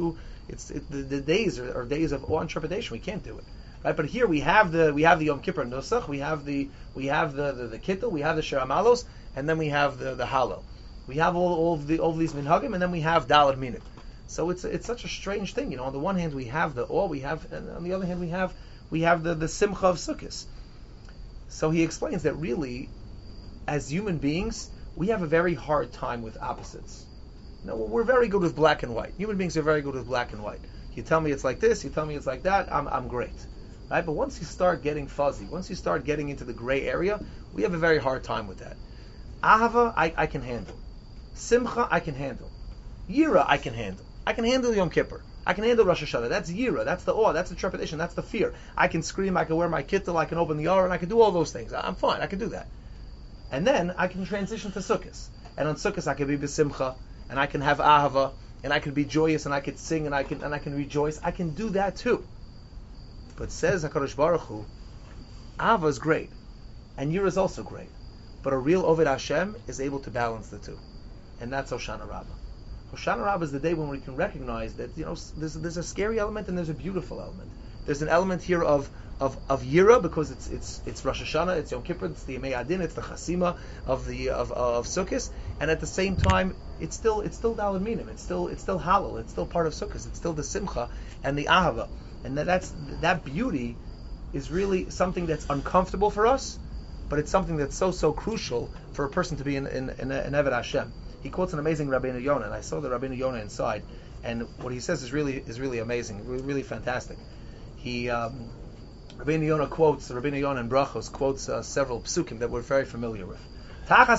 The days are days of awe and trepidation. We can't do it. Right? But here we have the Yom Kippur Nusach, we have the Kittel, we have the Shir Amalos, and then we have the Hallel. We have all of these minhagim, and then we have Dalad Minim. So it's such a strange thing. On the one hand we have the awe, and on the other hand we have the Simcha of Sukkot. So he explains that really, as human beings, we have a very hard time with opposites. We're very good with black and white. Human beings are very good with black and white. You tell me it's like this, you tell me it's like that, I'm great. Right? But once you start getting fuzzy, once you start getting into the gray area, we have a very hard time with that. Ahava, I can handle. Simcha, I can handle. Yira, I can handle. I can handle Yom Kippur. I can handle Rosh Hashanah. That's Yira. That's the awe. That's the trepidation. That's the fear. I can scream. I can wear my kittel. I can open the Aron. I can do all those things. I'm fine. I can do that. And then I can transition to Sukkot. And on Sukkot I can be b'simcha, and I can have ahava, and I can be joyous, and I can sing, and I can rejoice. I can do that too. But says HaKadosh Baruch Hu, ahava is great, and Yira is also great. But a real Oved Hashem is able to balance the two. And that's Hoshana Rabbah. Hoshana Rabbah is the day when we can recognize that there's a scary element and there's a beautiful element. There's an element here of Yira because it's Rosh Hashanah, it's Yom Kippur, it's the Yemei Adin, it's the Chasima of Sukkot, and at the same time it's still Daled Minim, it's still Hallel, it's still part of Sukkot, it's still the Simcha and the Ahava, and that beauty is really something that's uncomfortable for us, but it's something that's so crucial for a person to be in Eved Hashem. He quotes an amazing Rabbeinu Yonah, and I saw the Rabbeinu Yonah inside, and what he says is really amazing, really fantastic. Rabbeinu Yonah in Brachos quotes several psukim that we're very familiar with. Right,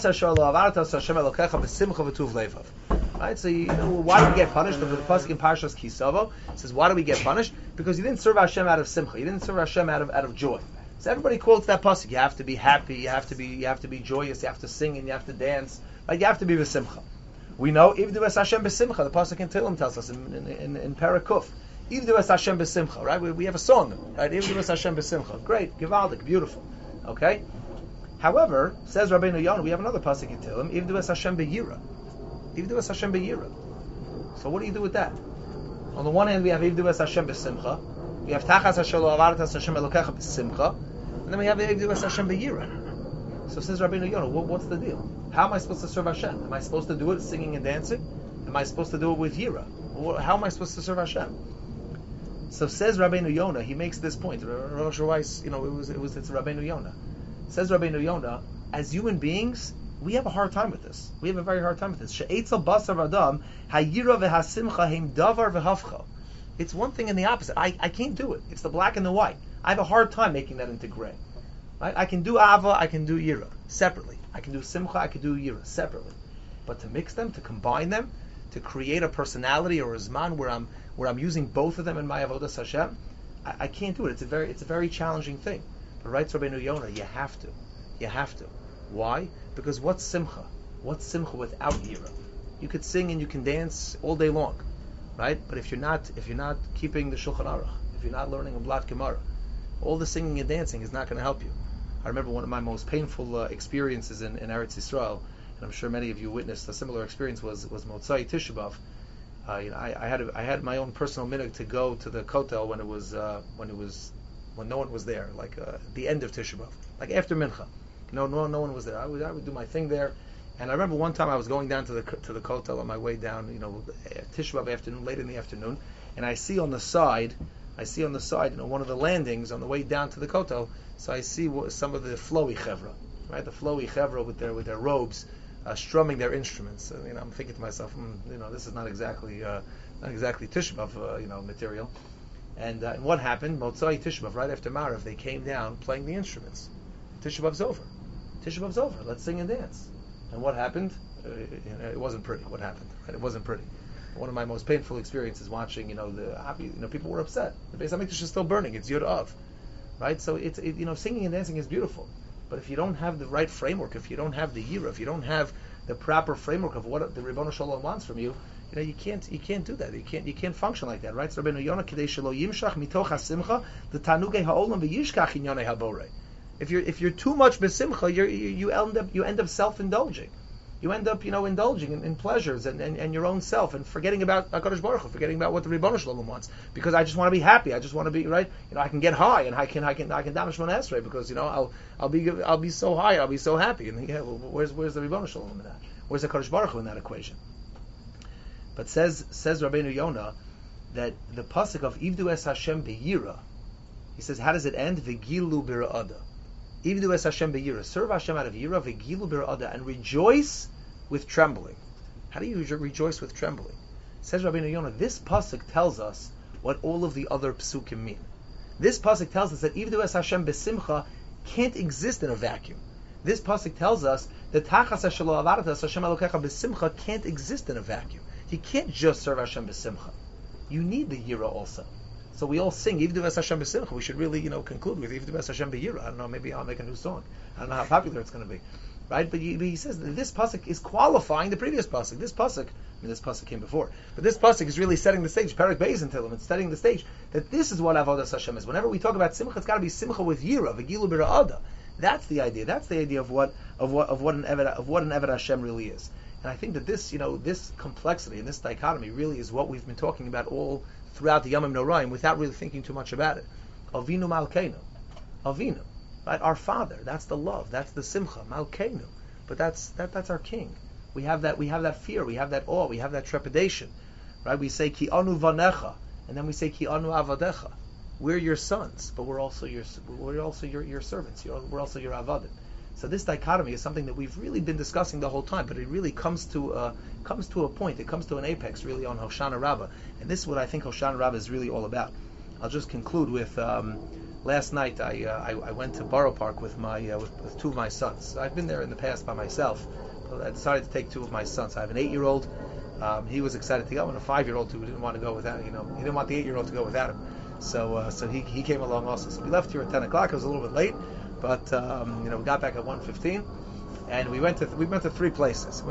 so why do we get punished? The pasuk in Parshas Kisavo says, why do we get punished? Because you didn't serve Hashem out of simcha, you didn't serve Hashem out of joy. So everybody quotes that pasuk. You have to be happy, you have to be joyous, you have to sing and you have to dance. Like you have to be b'simcha. We know Ivdu es Hashem b'simcha. The pasuk in Tehillim tells us in Parakuf. Ivdu es Hashem b'simcha. Right? We have a song. Right? Ivdu es Hashem b'simcha. Great, givaldik, beautiful. Okay. However, says Rabbeinu Yonah, we have another pasuk in Tehillim. Ivdu es Hashem b'yira. Ivdu es Hashem b'yira. So what do you do with that? On the one hand, we have Ivdu es Hashem b'simcha. We have Tachas Hashem lo avartas Hashem elokecha b'simcha. And then we have Ivdu es Hashem b'yira. So says Rabbeinu Yonah, what's the deal? How am I supposed to serve Hashem? Am I supposed to do it singing and dancing? Am I supposed to do it with Yira? How am I supposed to serve Hashem? So says Rabbeinu Yonah, he makes this point. Rosh Weiss, it's Rabbeinu Yonah. Says Rabbeinu Yonah, as human beings, we have a hard time with this. We have a very hard time with this. She'etzel basar adam, hayira v'hasimcha heim davar v'havcha. It's one thing and the opposite. I can't do it. It's the black and the white. I have a hard time making that into gray. Right? I can do Ava, I can do Yira separately. I can do Simcha, I can do Yira separately. But to mix them, to combine them, to create a personality or a Zman where I'm using both of them in my Avodas Hashem, I can't do it. It's a very challenging thing. But writes Rabbeinu Yonah, you have to. You have to. Why? Because what's Simcha? What's Simcha without Yira? You could sing and you can dance all day long, right? But if you're not keeping the Shulchan Aruch, if you're not learning a Blat Gemara, all the singing and dancing is not going to help you. I remember one of my most painful experiences in Eretz Yisrael, and I'm sure many of you witnessed a similar experience, was Motzai Tisha B'Av. I had my own personal minhag to go to the Kotel when no one was there, like the end of Tisha B'Av, like after Mincha. No one was there. I would do my thing there. And I remember one time I was going down to the Kotel on my way down, Tisha B'Av afternoon, late in the afternoon, and I see on the side, one of the landings on the way down to the Kotel. So I see some of the flowy chevra, right? The flowy chevra with their robes, strumming their instruments. I'm thinking to myself, this is not exactly Tisha B'Av, material. And what happened? Motzai Tisha B'Av, right after Marav, they came down playing the instruments. Tisha B'Av's over. Tisha B'Av's over. Let's sing and dance. And what happened? It wasn't pretty. What happened? Right? It wasn't pretty. One of my most painful experiences watching, people were upset. The Beis HaMikdash is still burning. It's Yud Av, right? So singing and dancing is beautiful. But if you don't have the right framework, if you don't have the Yira, if you don't have the proper framework of what the Ribono Shel Olam wants from you, You can't do that. You can't function like that, right? So Rabbeinu Yonah Kedei Shelo Yimshach Mitoch HaSimcha the Tanugei Ha'olam V'Yishkach Inyonei HaBorei. If you're too much besimcha, you end up self-indulging. You end up indulging in pleasures and your own self and forgetting about HaKadosh Baruch Hu, forgetting about what the Ribono Shel Olam wants. Because I just want to be happy. I just want to be right. I can get high and I can damage Shemona Esrei because I'll be so high. I'll be so happy. And where's the Ribono Shel Olam in that? Where's the HaKadosh Baruch Hu in that equation? But says Rabbeinu Yonah that the pasuk of Ivdu es Hashem b'yira, he says, how does it end? V'gilu b'ra'ada. Ivdu es Hashem b'yira. Serve Hashem out of yira, v'gilu b'ra'ada, and rejoice with trembling. How do you rejoice with trembling? Says Rabbeinu Yonah, this pasuk tells us what all of the other psukim mean. This pasuk tells us that Ivdu es Hashem b'simcha can't exist in a vacuum. This pasuk tells us that Tachas Shelo Avaratas Hashem Elokecha b'simcha can't exist in a vacuum. You can't just serve Hashem b'simcha. You need the yira also. So we all sing Ivdu es Hashem b'simcha. We should really, conclude with Ivdu es Hashem b'yira. I don't know, maybe I'll make a new song. I don't know how popular it's going to be, right? But he says that this pasuk is qualifying the previous pasuk. This pasuk came before, but this pasuk is really setting the stage. Perek Beis until it's setting the stage that this is what Avodas Hashem is. Whenever we talk about simcha, it's got to be simcha with yira, v'gilu b'ra'ada. That's the idea. That's the idea of what an Eved Hashem really is. And I think that this, this complexity and this dichotomy really is what we've been talking about all throughout the Yamim Noraim without really thinking too much about it. Avinu Malkeinu. Avinu. Right? Our Father. That's the love. That's the Simcha. Malkeinu. But that's our King. We have that fear. We have that awe. We have that trepidation. Right? We say Ki anu vanecha. And then we say Ki anu avadecha. We're your sons, but we're also your servants. We're also your avadim. So this dichotomy is something that we've really been discussing the whole time, but it really comes to a point. It comes to an apex really on Hoshana Rabbah, and this is what I think Hoshana Rabbah is really all about. I'll just conclude with last night. I went to Borough Park with with two of my sons. I've been there in the past by myself, but I decided to take two of my sons. I have an 8-year-old. He was excited to go, and a 5-year-old who didn't want to go without. He didn't want the 8-year-old to go without him. So he came along also. So we left here at 10 o'clock. It was a little bit late. But we got back at 1:15, and we went to 3 places.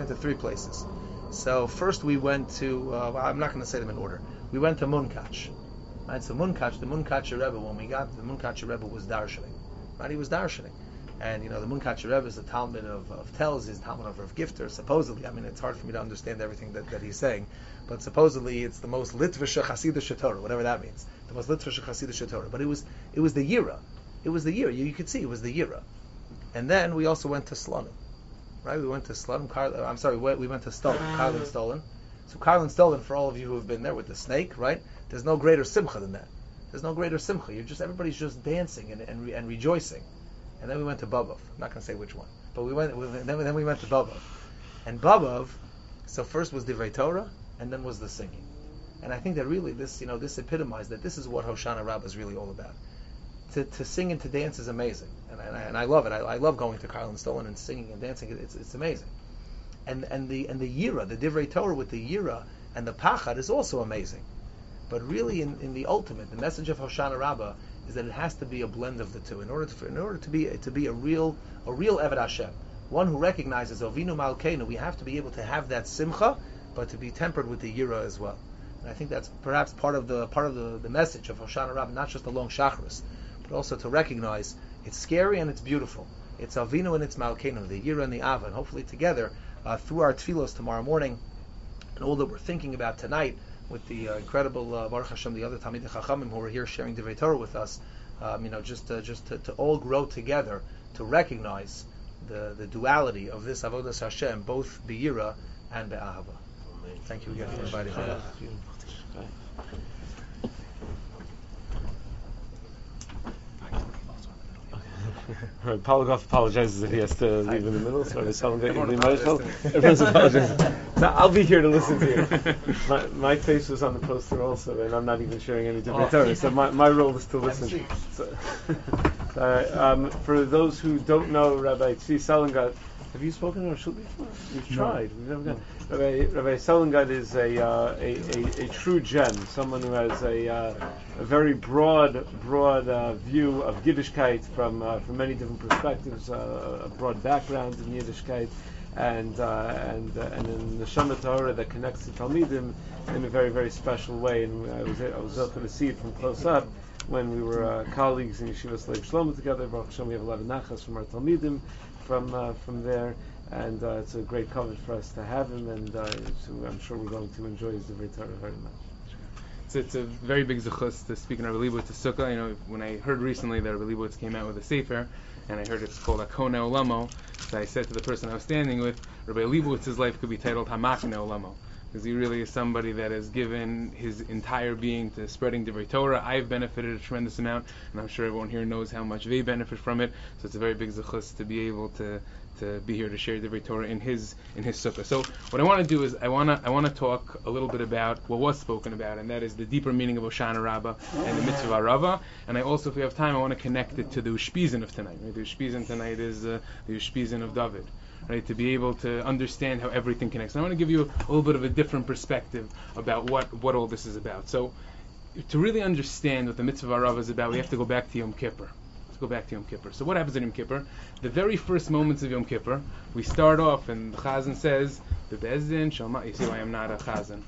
So first we went to I'm not going to say them in order. We went to Munkach. Right? So Munkach, the Munkacher Rebbe, when we got the Munkacher Rebbe was darshaning. Right? He was darshaning, and the Munkacher Rebbe is the Talmud of Telz, is Talmud of Rav Gifter. Supposedly, it's hard for me to understand everything that he's saying, but supposedly it's the most Litvische Chassidish Torah, whatever that means. The most Litvische Chassidish Torah. But it was the Yira. It was the Yira. You could see it was the Yira. And then we also went to Slonim. Right? We went to Slonim. We went to Stolen. Karlin Stolen. So Karlin Stolen, for all of you who have been there with the snake, right? There's no greater simcha than that. There's no greater simcha. Everybody's just dancing and rejoicing. And then we went to Babov. I'm not going to say which one. But then we went to Babov. And Babov, so first was Divrei Torah, and then was the singing. And I think that really this epitomized that this is what Hoshana Rabbah is really all about. To sing and to dance is amazing, and I love it. I love going to Karlin Stolen and singing and dancing. It's amazing, and the Yira, the Divrei Torah with the Yira and the Pachad is also amazing. But really, in the ultimate, the message of Hoshana Rabbah is that it has to be a blend of the two. In order to be a real Eved Hashem, one who recognizes Ovinu Malkeinu, we have to be able to have that simcha, but to be tempered with the Yira as well. And I think that's perhaps part of the message of Hoshana Rabbah, not just the long Shacharis, but also to recognize it's scary and it's beautiful. It's Avinu and it's Malkeinu, the Yira and the Ava, and hopefully together through our tefillos tomorrow morning and all that we're thinking about tonight with the incredible Baruch Hashem, the other Talmidei Chachamim who are here sharing Divrei Torah with us, just to all grow together to recognize the duality of this Avodas Hashem, both B'Yira and Be'ahava. Thank you again for inviting me. Right, Polakov apologizes if he has to leave in the middle, so everyone's apologizing. So I'll be here to listen to you. My face was on the poster also, and I'm not even sharing any different Torah, so my role is to listen. So, for those who don't know Rabbi Tzvi Salangat, have you spoken to Rashul before? We've tried. We've never gone. Rabbi Salangat is a true gem, someone who has a very broad view of Yiddishkeit from many different perspectives, a broad background in Yiddishkeit, and in the Neshama Torah that connects to Talmidim in a very, very special way. And I was able to see it from close up when we were colleagues in Yeshivas Leib Shlomo together. Baruch Hashem, we have a lot of nachas from our Talmidim from there, and it's a great cover for us to have him, and so I'm sure we're going to enjoy his Divrei Torah very much. It's a very big zechus to speak in Rabbi Leibowitz to Sukkah. You know, when I heard recently that Rabbi Leibowitz came out with a sefer, and I heard it's called Akone Olamo, so I said to the person I was standing with, Rabbi Leibowitz's life could be titled Hamakne Olamo, because he really is somebody that has given his entire being to spreading Divrei Torah. I've benefited a tremendous amount, and I'm sure everyone here knows how much they benefit from it. So it's a very big zechus to be able to be here to share Divrei Torah in his sukkah. So what I want to do is I want to talk a little bit about what was spoken about, and that is the deeper meaning of Hoshana Rabbah and the Mitzvah Rabbah. And I also, if we have time, I want to connect it to the Ushpizin of tonight. Right? The Ushpizin tonight is the Ushpizin of David. Right, to be able to understand how everything connects. And I want to give you a little bit of a different perspective about what all this is about. So, to really understand what the Mitzvah Rabbah is about, we have to go back to Yom Kippur. Let's go back to Yom Kippur. So what happens in Yom Kippur? The very first moments of Yom Kippur, we start off, and the Chazan says, the Bezdin Shalma. You see why I'm not a Chazan.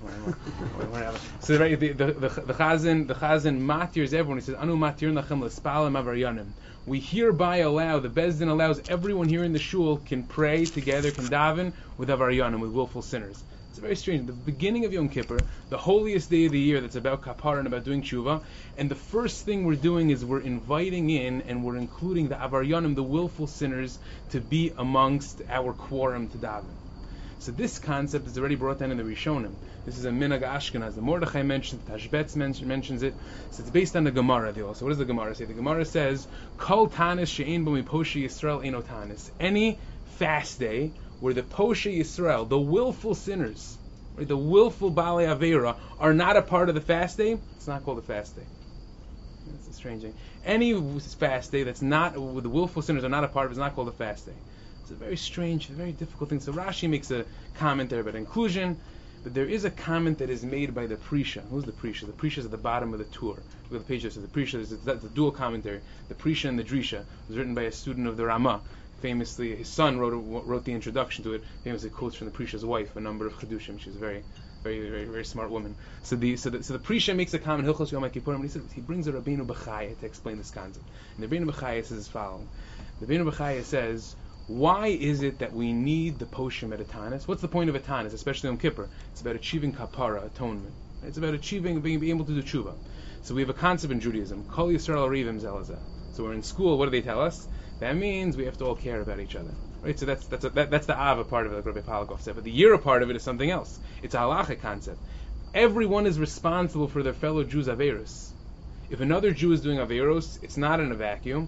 So right, the Chazan matirs everyone. He says, Anu matir nachem l'spalim avaryanim. We hereby allow, the Bezdin allows everyone here in the shul can pray together, can daven with avaryanim, with willful sinners. It's very strange. The beginning of Yom Kippur, the holiest day of the year that's about kapara and about doing tshuva, and the first thing we're doing is we're inviting in and we're including the avaryanim, the willful sinners, to be amongst our quorum to daven. So this concept is already brought down in the Rishonim. This is a minhag Ashkenaz. The Mordechai mentions it, Tashbetz mentions it. So it's based on the Gemara. So what does the Gemara say? The Gemara says, Kol tanis she'ein bo miposhe Yisrael eino tanis. Any fast day where the Poshe Yisrael, the willful sinners, right, the willful Balei Aveira, are not a part of the fast day, it's not called a fast day. That's a strange thing. Any fast day that's not, where the willful sinners are not a part of, is not called a fast day. It's a very strange, very difficult thing. So Rashi makes a comment there about inclusion, but there is a comment that is made by the Prisha. Who's the Prisha? The Prisha is at the bottom of the tour. Look at the page that says the Prisha. That's the dual commentary. The Prisha and the Drisha. It was written by a student of the Ramah. Famously, his son wrote the introduction to it. Famously quotes from the Prisha's wife, a number of Chedushim. She's a very, very, very, very smart woman. So the Prisha makes a comment, Hilchos Yom HaKippurim, and he brings a Rabbeinu Bechaya to explain this concept. And the Rabbeinu Bechaya says as follows. The Rabbeinu Bechaya says, why is it that we need the Poshim at Atanis? What's the point of Atanis, especially on Kippur? It's about achieving kapara, atonement. It's about achieving, being able to do tshuva. So we have a concept in Judaism, Kol Yisrael Arivim Zelazah. So we're in school, what do they tell us? That means we have to all care about each other. Right? So that's the Ava part of it, like Rabbi Palakov said. But the Yira part of it is something else. It's a halachic concept. Everyone is responsible for their fellow Jews' Averos. If another Jew is doing Averos, it's not in a vacuum.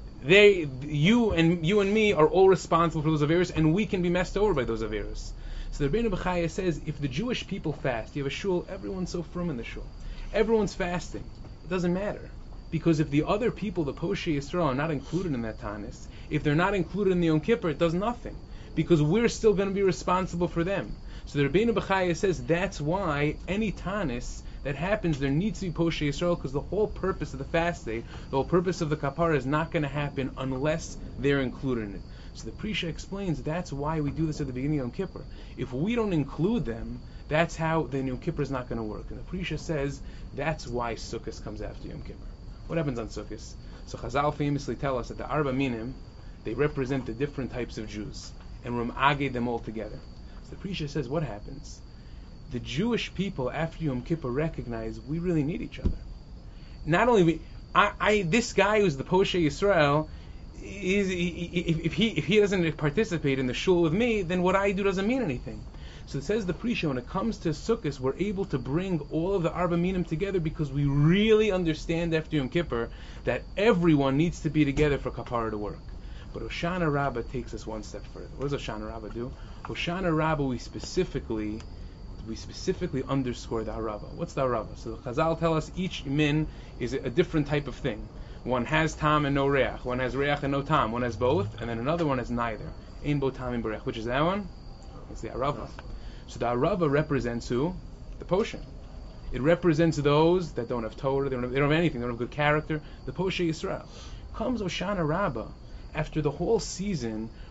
You and me are all responsible for those Averos, and we can be messed over by those Averos. So the Rebbeinu Bechaya says, if the Jewish people fast, you have a shul, everyone's so firm in the shul. Everyone's fasting. It doesn't matter. Because if the other people, the Poshe Yisrael, are not included in that Tanis, if they're not included in the Yom Kippur, it does nothing. Because we're still going to be responsible for them. So the Rebbeinu Bechaya says that's why any Tanis that happens, there needs to be Poshe Yisrael, because the whole purpose of the fast day, the whole purpose of the kapara is not going to happen unless they're included in it. So the Prisha explains that's why we do this at the beginning of Yom Kippur. If we don't include them, that's how the Yom Kippur is not going to work. And the Prisha says that's why Sukkot comes after Yom Kippur. What happens on Sukkot? So Chazal famously tell us that the Arba Minim, they represent the different types of Jews, and Rum'age them all together. So the Prisha says what happens? The Jewish people after Yom Kippur recognize we really need each other. Not only this guy who's the Poshe Yisrael, if he doesn't participate in the shul with me, then what I do doesn't mean anything. So it says the Prisha, when it comes to Sukkot, we're able to bring all of the Arba Minim together because we really understand after Yom Kippur that everyone needs to be together for Kapara to work. But Hoshana Rabbah takes us one step further. What does Hoshana Rabbah do? Hoshana Rabbah, we specifically underscore the Arava. What's the Arava? So the Chazal tell us each min is a different type of thing. One has tam and no reach. One has reach and no tam. One has both, and then another one has neither. Ein bo tam in berech. Which is that one? It's the Arava. So the Arava represents who? The Poshe. It represents those that don't have Torah, they don't have anything, they don't have good character. The Poshe Yisrael. Comes Hoshana Rabbah after the whole season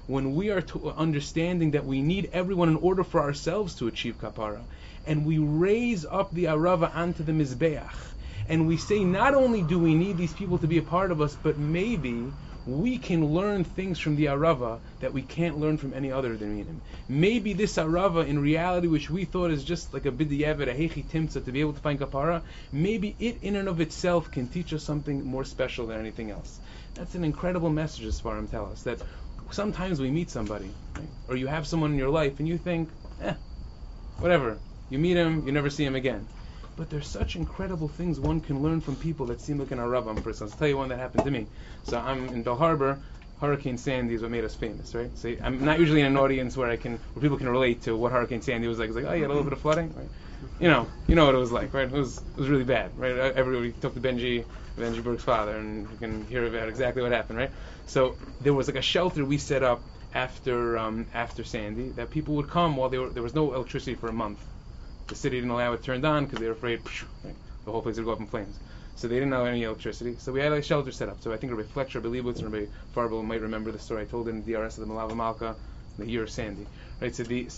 when we are understanding that we need everyone in order for ourselves to achieve kapara, and we raise up the arava onto the mizbeach, and we say not only do we need these people to be a part of us, but maybe we can learn things from the arava that we can't learn from any other dinim. Maybe this arava, in reality, which we thought is just like a bidiyavad, a hechi timtza, to be able to find kapara, maybe it in and of itself can teach us something more special than anything else. That's an incredible message as Sfarim tell us, that sometimes we meet somebody, right? Or you have someone in your life and you think, whatever. You meet him, you never see him again. But there's such incredible things one can learn from people that seem like an arava. For instance, I'll tell you one that happened to me. So I'm in Bell Harbor. Hurricane Sandy is what made us famous, right? So I'm not usually in an audience where people can relate to what Hurricane Sandy was like. It's like, oh, you had a little bit of flooding, right? You know what it was like, right? It was really bad, right? Everybody talked to Benji Berg's father, and you can hear about exactly what happened, right? So there was like a shelter we set up after Sandy that people would come while there was no electricity for a month. The city didn't allow it turned on because they were afraid right, the whole place would go up in flames. So they didn't have any electricity. So we had a shelter set up. So I think Rabbi Fletcher, Rabbi Leibowitz, and Rabbi Farbo might remember the story. I told it in the DRS of the Malava Malka, the year of Sandy. Right.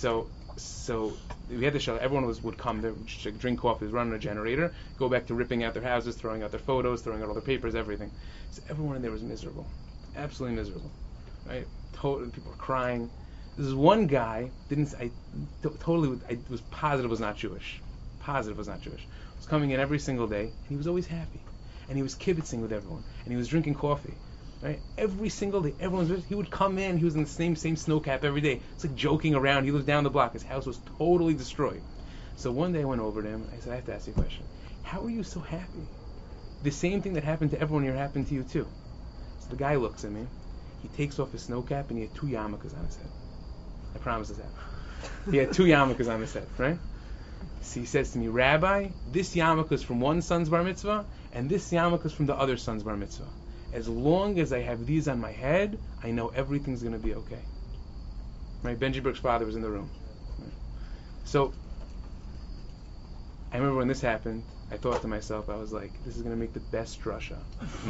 So we had the shelter. Everyone would come there, drink coffee, run a generator, go back to ripping out their houses, throwing out their photos, throwing out all their papers, everything. So everyone in there was miserable, absolutely miserable. Right. People were crying. This is one guy I was positive was not Jewish. Positive was not Jewish. He was coming in every single day, and he was always happy, and he was kibitzing with everyone, and he was drinking coffee, right? Every single day, he would come in. He was in the same snow cap every day. It's like joking around. He lived down the block. His house was totally destroyed. So one day I went over to him. I said, I have to ask you a question. How are you so happy? The same thing that happened to everyone here happened to you too. So the guy looks at me. He takes off his snow cap, and he had 2 yarmulkes on his head. I promise this happened. He had 2 yarmulkes on his head, right? So he says to me, Rabbi, this yarmulke is from one son's bar mitzvah, and this yarmulke is from the other son's bar mitzvah. As long as I have these on my head, I know everything's going to be okay. Right? Benji Brooks' father was in the room. Right? So I remember when this happened, I thought to myself, I was like, this is going to make the best drasha in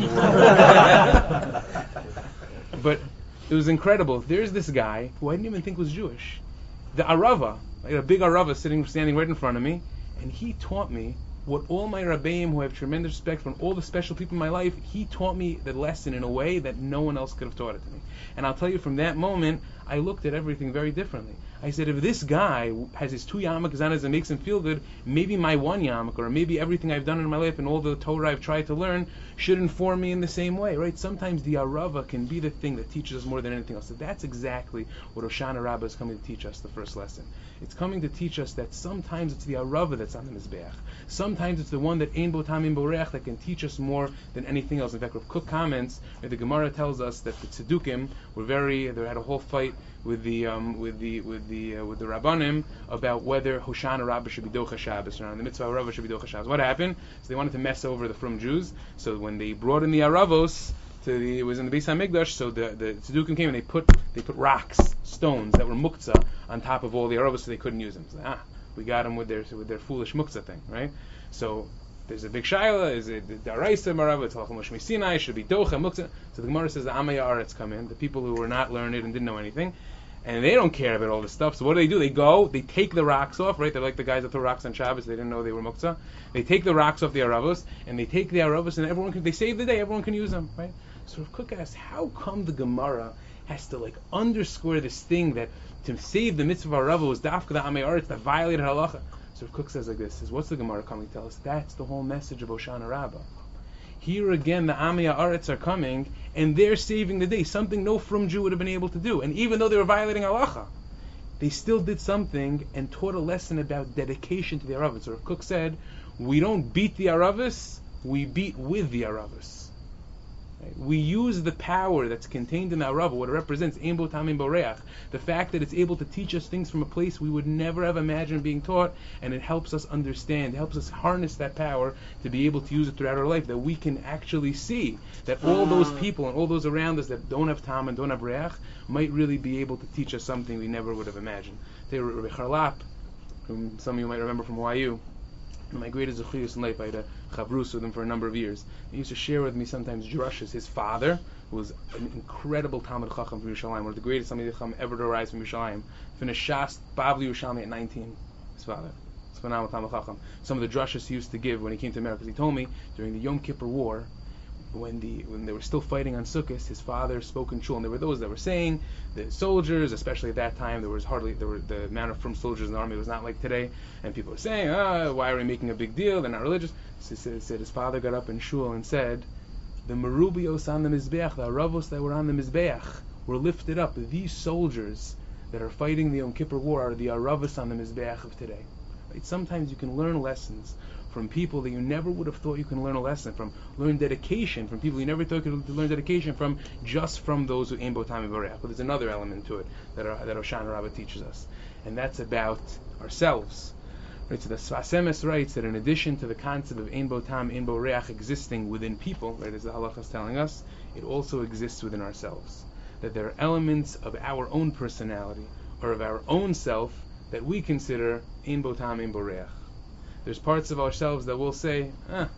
the world. But it was incredible. There's this guy who I didn't even think was Jewish. The Arava, like a big Arava standing right in front of me, and he taught me what all my Rabbeim, who I have tremendous respect for, all the special people in my life, he taught me the lesson in a way that no one else could have taught it to me. And I'll tell you, from that moment, I looked at everything very differently. I said, if this guy has his 2 yarmulkes on it and makes him feel good, maybe my 1 yarmulke, or maybe everything I've done in my life and all the Torah I've tried to learn should inform me in the same way, right? Sometimes the Arava can be the thing that teaches us more than anything else. So that's exactly what Hoshana Rabbah is coming to teach us, the first lesson. It's coming to teach us that sometimes it's the Arava that's on the Mizbeach. Sometimes it's the one that Ein Bo Tamim Boreach that can teach us more than anything else. In fact, Rav Kook comments, the Gemara tells us that the Tzedukim they had a whole fight with the Rabbanim about whether Hoshana Rabbah should be Docha Shabbos or not. The Mitzvah Rabbah should be Docha Shabbos. What happened? So they wanted to mess over the Frum Jews. So when they brought in the Aravos, it was in the Beis HaMikdash. So the Tzedukim came and they put rocks, stones that were muktzah on top of all the Aravos, so they couldn't use them. So, we got them with their foolish muktzah thing, right? So there's a big shaila. Is it Daraisa Marava? It's Halachah Moshe Sinai. Should be Docha Muktzah. So the Gemara says the Amaya Aretz come in, the people who were not learned and didn't know anything. And they don't care about all this stuff. So what do? They go, they take the rocks off, right? They're like the guys that throw rocks on Shabbos. They didn't know they were muktzah. They take the rocks off the Aravos, and they take the Aravos, and they save the day. Everyone can use them, right? So Rav Kook asks, how come the Gemara has to underscore this thing that to save the mitzvah of Arava was dafka the Amei Aretz that violated halacha? So Rav Kook says like this: what's the Gemara coming to tell us? That's the whole message of Hoshana Rabbah. Here again, the Amei Aretz are coming, and they're saving the day, something no Frum Jew would have been able to do. And even though they were violating halacha, they still did something and taught a lesson about dedication to the Aravos. So Rav Kook said, we don't beat the Aravos, we beat with the Aravos. Right? We use the power that's contained in the Arava, what it represents, Ein Bo Tamim Boreach, the fact that it's able to teach us things from a place we would never have imagined being taught, and it helps us understand, it helps us harness that power to be able to use it throughout our life, that we can actually see that all those people and all those around us that don't have Tam and don't have Reach might really be able to teach us something we never would have imagined. Rabbi Charlap, whom some of you might remember from YU, My greatest zechuyos in life, I had a chavrus with him for a number of years. He used to share with me sometimes drushes. His father was an incredible Talmid Chacham from Yerushalayim, one of the greatest Talmid Chacham ever to rise from Yerushalayim. Finished Shas Bavli Yerushalmi at 19. His father. It's phenomenal Talmid Chacham. Some of the drushes he used to give when he came to America, because he told me during the Yom Kippur War, when they were still fighting on Sukkot, his father spoke in shul, and there were those that were saying the soldiers, especially at that time, the amount of from soldiers in the army was not like today, and people were saying, why are we making a big deal? They're not religious. So he said his father got up in shul and said, the Merubios on the Mizbeach, the Aravos that were on the Mizbeach, were lifted up. These soldiers that are fighting the Yom Kippur War are the Aravos on the Mizbeach of today. Right? Sometimes you can learn lessons from people that you never would have thought you can learn a lesson from. Learn dedication from people you never thought you could learn dedication from, just from those who Ein Bo Tam Yivarech. But there's another element to it that Hoshana Rabbah teaches us, and that's about ourselves. Right, so the Sfas Emes writes that in addition to the concept of Ein Bo Tam, Ein Bo Reach existing within people, right, as the Halacha is telling us, it also exists within ourselves. That there are elements of our own personality, or of our own self, that we consider Ein Bo Tam, Ein Bo Reach. There's parts of ourselves that will say,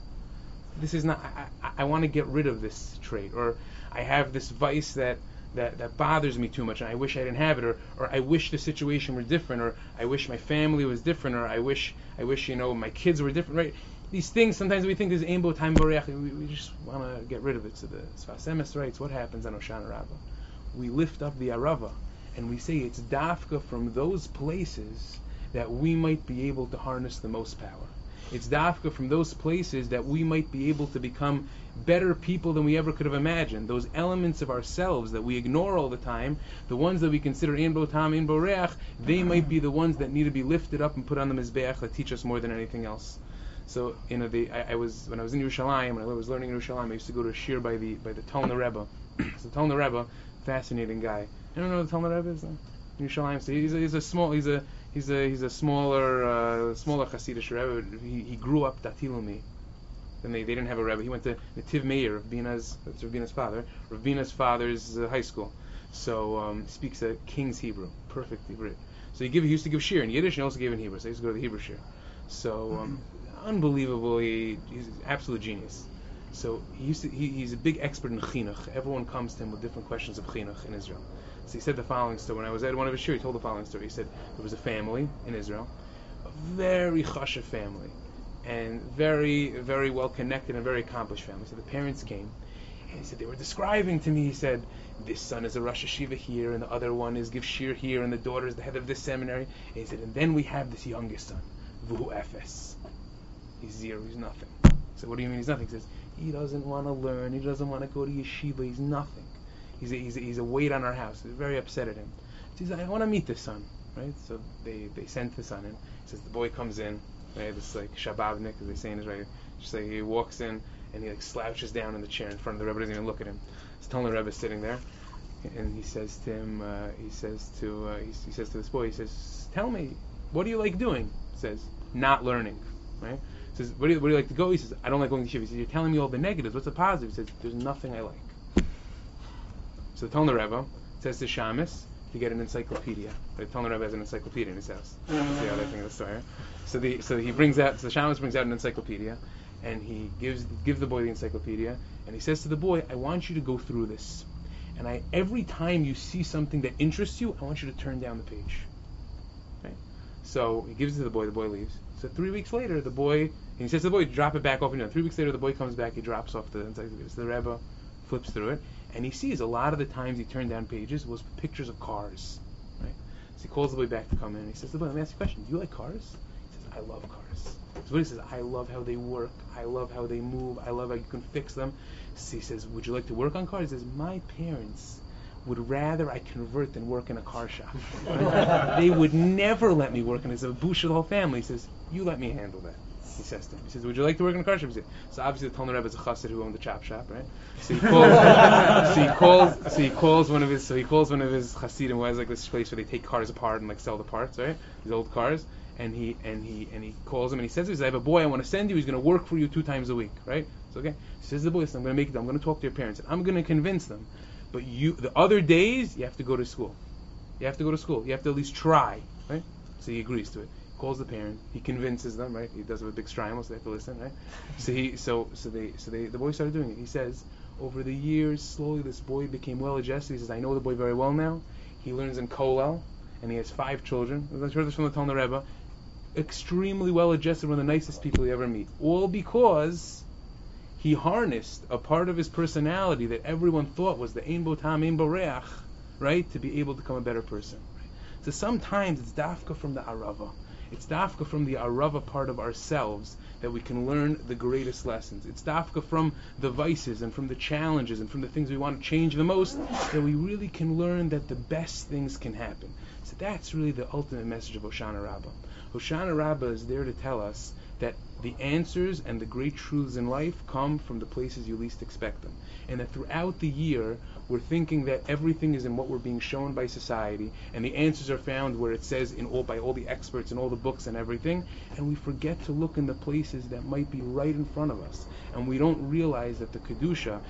this is not, I want to get rid of this trait, or I have this vice that bothers me too much, and I wish I didn't have it, or I wish the situation were different, or I wish my family was different, or I wish my kids were different, right? These things, sometimes we think there's Ein Bo Tam, Bo Reach, we just want to get rid of it. So the Sfas Emes writes, what happens on Hoshana Rabbah? We lift up the Arava, and we say it's dafka from those places that we might be able to harness the most power. It's dafka from those places that we might be able to become better people than we ever could have imagined. Those elements of ourselves that we ignore all the time, the ones that we consider Ein Bo Tam, Ein Bo Reach, they might be the ones that need to be lifted up and put on the Mizbeach that teach us more than anything else. So, when I was in Yerushalayim, when I was learning in Yerushalayim, I used to go to a shir by the Talmud Rebbe. So Talmud Rebbe, fascinating guy. You don't know what the Talmud Rebbe is? Yerushalayim. So he's a smaller Hasidic Rebbe. He grew up Datilumi. Then they didn't have a Rebbe. He went to Netiv Meir, that's Rabina's father. Rabina's father's high school. So speaks a King's Hebrew, perfect Hebrew. So he used to give shir in Yiddish, and he also gave in Hebrew. So he used to go to the Hebrew shir. So unbelievable. He's an absolute genius. So he's a big expert in chinuch. Everyone comes to him with different questions of chinuch in Israel. So he said the following story. When I was at one of his shir, he told the following story. He said there was a family in Israel, a very chashuv family, and very, very well connected and very accomplished family. So the parents came, and he said they were describing to me. He said this son is a Rosh Hashiva here, and the other one is give shir here, and the daughter is the head of this seminary. And he said, and then we have this youngest son, Vuhu Efes. He's zero. He's nothing. So what do you mean he's nothing? He says he doesn't want to learn. He doesn't want to go to yeshiva. He's nothing. He's a weight on our house. They're very upset at him. He says, I want to meet this son, right? So they sent the son in. He says the boy comes in, right? This like shababnik, as they say in Israel. Just like he walks in and he like slouches down in the chair in front of the Rebbe. Doesn't even look at him. So Talmud Rebbe is sitting there, and he says to him, he says to this boy, he says, tell me, what do you like doing? He says, not learning, right? He says, where do you like to go? He says, I don't like going to yeshiva. He says, you're telling me all the negatives. What's the positive? He says, there's nothing I like. So the Talmud Rebbe says to Shamus to get an encyclopedia. The Talmud Rebbe has an encyclopedia in his house. That's the other thing of the story. So the Shamus brings out an encyclopedia, and he gives the boy the encyclopedia, and he says to the boy, I want you to go through this, and every time you see something that interests you, I want you to turn down the page. Right? So he gives it to the boy leaves. So 3 weeks later, the boy, and he says to the boy, drop it back off. 3 weeks later, the boy comes back, he drops off the encyclopedia. So the Rebbe flips through it, and he sees a lot of the times he turned down pages was pictures of cars. Right? So he calls the boy back to come in, and he says to the boy, let me ask you a question. Do you like cars? He says, I love cars. So what he says, I love how they work. I love how they move. I love how you can fix them. So he says, would you like to work on cars? He says, my parents would rather I convert than work in a car shop. Right? They would never let me work in it. It's a bush of the whole family. He says, you let me handle that. He says to him. He says, would you like to work in a car shop? He said, so obviously the Talmud Rebbe is a chassid who owned the chop shop, right? So he calls one of his chassidim who has like this place where they take cars apart and like sell the parts, right? These old cars. And he calls him and he says, I have a boy I want to send you. He's going to work for you 2 times a week, right? So okay. He says to the boy, I'm going to talk to your parents and I'm going to convince them. But the other days you have to go to school. You have to at least try, right? So he agrees to it. calls the parent, he convinces them, right? He does it with big strimal, so they have to listen, right? The boy started doing it. He says, over the years, slowly this boy became well-adjusted. He says, I know the boy very well now. He learns in Kollel, and he has 5 children. I heard this from the Talmud Rebbe. Extremely well-adjusted, one of the nicest people you ever meet. All because he harnessed a part of his personality that everyone thought was the Ein Bo Tam, Ein Bo Reach, right? To be able to become a better person. Right? So sometimes it's dafka from the Arava. It's dafka from the Arava part of ourselves that we can learn the greatest lessons. It's dafka from the vices and from the challenges and from the things we want to change the most that we really can learn that the best things can happen. So that's really the ultimate message of Hoshana Rabbah. Hoshana Rabbah is there to tell us that the answers and the great truths in life come from the places you least expect them. And that throughout the year, we're thinking that everything is in what we're being shown by society, and the answers are found where it says by all the experts and all the books and everything, and we forget to look in the places that might be right in front of us, and we don't realize that the kedusha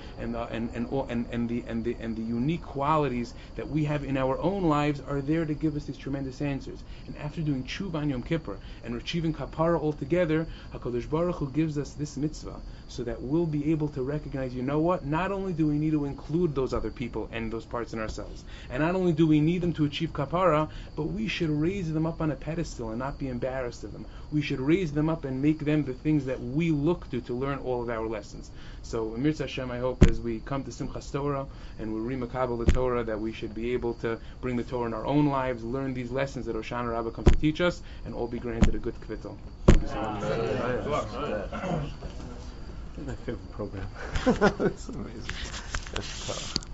and the unique qualities that we have in our own lives are there to give us these tremendous answers. And after doing tshuva on Yom Kippur and achieving kapara altogether, HaKadosh Baruch Hu gives us this mitzvah so that we'll be able to recognize, you know what? Not only do we need to include those other people and those parts in ourselves, and not only do we need them to achieve kapara, but we should raise them up on a pedestal and not be embarrassed of them. We should raise them up and make them the things that we look to learn all of our lessons. So, Amir Hashem, I hope as we come to Simchas Torah and we re-makabel the Torah, that we should be able to bring the Torah in our own lives, learn these lessons that Hoshana Rabbah comes to teach us, and all be granted a good kvittel. Thank you so much. My favorite program. It's amazing.